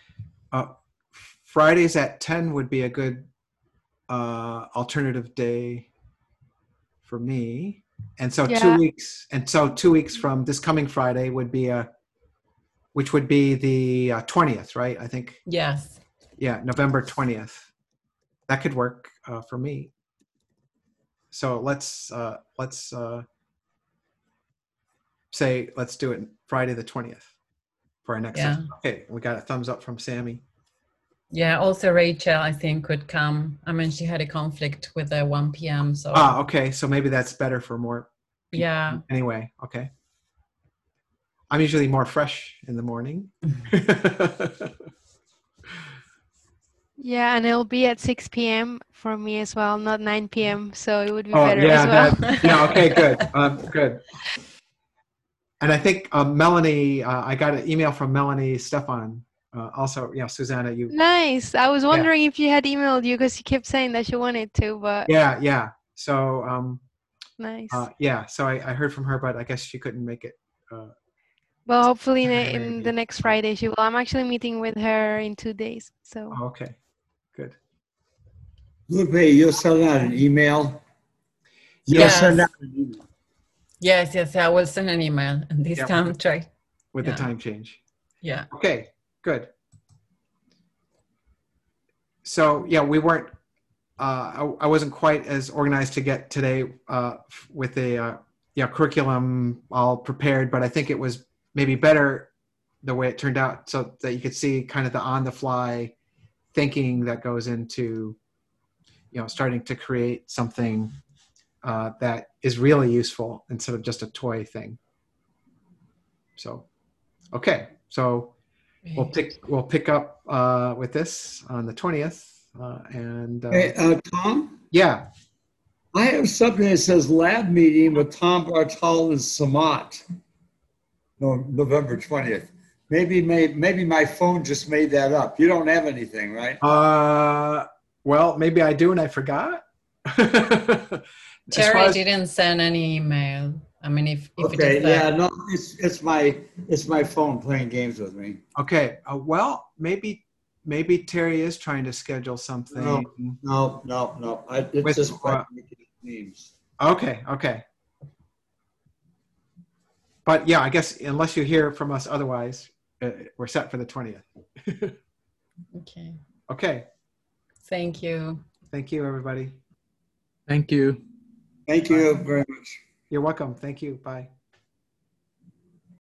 Speaker 1: Fridays at 10 would be a good alternative day for me. And so 2 weeks. And so 2 weeks from this coming Friday would be which would be the 20th, right? I think.
Speaker 3: Yes.
Speaker 1: Yeah, November 20th. That could work for me. So let's say let's do it Friday the 20th for our next session. Okay, we got a thumbs up from Sammy.
Speaker 3: Yeah, also Rachel, I think, could come. I mean, she had a conflict with the 1 p.m. So.
Speaker 1: Okay. So maybe that's better for more people.
Speaker 3: Yeah.
Speaker 1: Anyway, okay. I'm usually more fresh in the morning.
Speaker 4: Yeah, and it'll be at 6 p.m. for me as well, not 9 p.m. So it would be better as well.
Speaker 1: Okay, good. Good. And I think Melanie, I got an email from Melanie Stefan. Also, Susanna, you.
Speaker 4: Nice. I was wondering if you had emailed you because she kept saying that she wanted to, but.
Speaker 1: Yeah. So
Speaker 4: Nice.
Speaker 1: Yeah, so I heard from her, but I guess she couldn't make it.
Speaker 4: Well, hopefully in the next Friday she will. I'm actually meeting with her in 2 days. So.
Speaker 1: Oh, okay, good.
Speaker 5: Lupe, you'll send out an email.
Speaker 3: Yes.
Speaker 5: Send out an email.
Speaker 3: Yes, I will send an email and this contract.
Speaker 1: With the time change.
Speaker 3: Yeah.
Speaker 1: Okay, good. So yeah, we weren't, I wasn't quite as organized to get today with a curriculum all prepared, but I think it was maybe better the way it turned out so that you could see kind of the on-the-fly thinking that goes into, starting to create something that is really useful instead of just a toy thing. So, okay, so we'll pick up with this on the 20th.
Speaker 5: Hey, Tom?
Speaker 1: Yeah.
Speaker 5: I have something that says lab meeting with Tom Bartal and Samat. No, November 20th. Maybe my phone just made that up. You don't have anything, right?
Speaker 1: Well, maybe I do and I forgot.
Speaker 3: Terry didn't send any email. I mean, if
Speaker 5: okay, no, it's my phone playing games with me.
Speaker 1: Okay, well, maybe Terry is trying to schedule something.
Speaker 5: No. It's just names.
Speaker 1: Okay. But yeah, I guess unless you hear from us otherwise, we're set for the 20th. Okay.
Speaker 3: Thank you.
Speaker 1: Thank you, everybody.
Speaker 6: Thank you.
Speaker 5: Thank you very much.
Speaker 1: You're welcome. Thank you. Bye.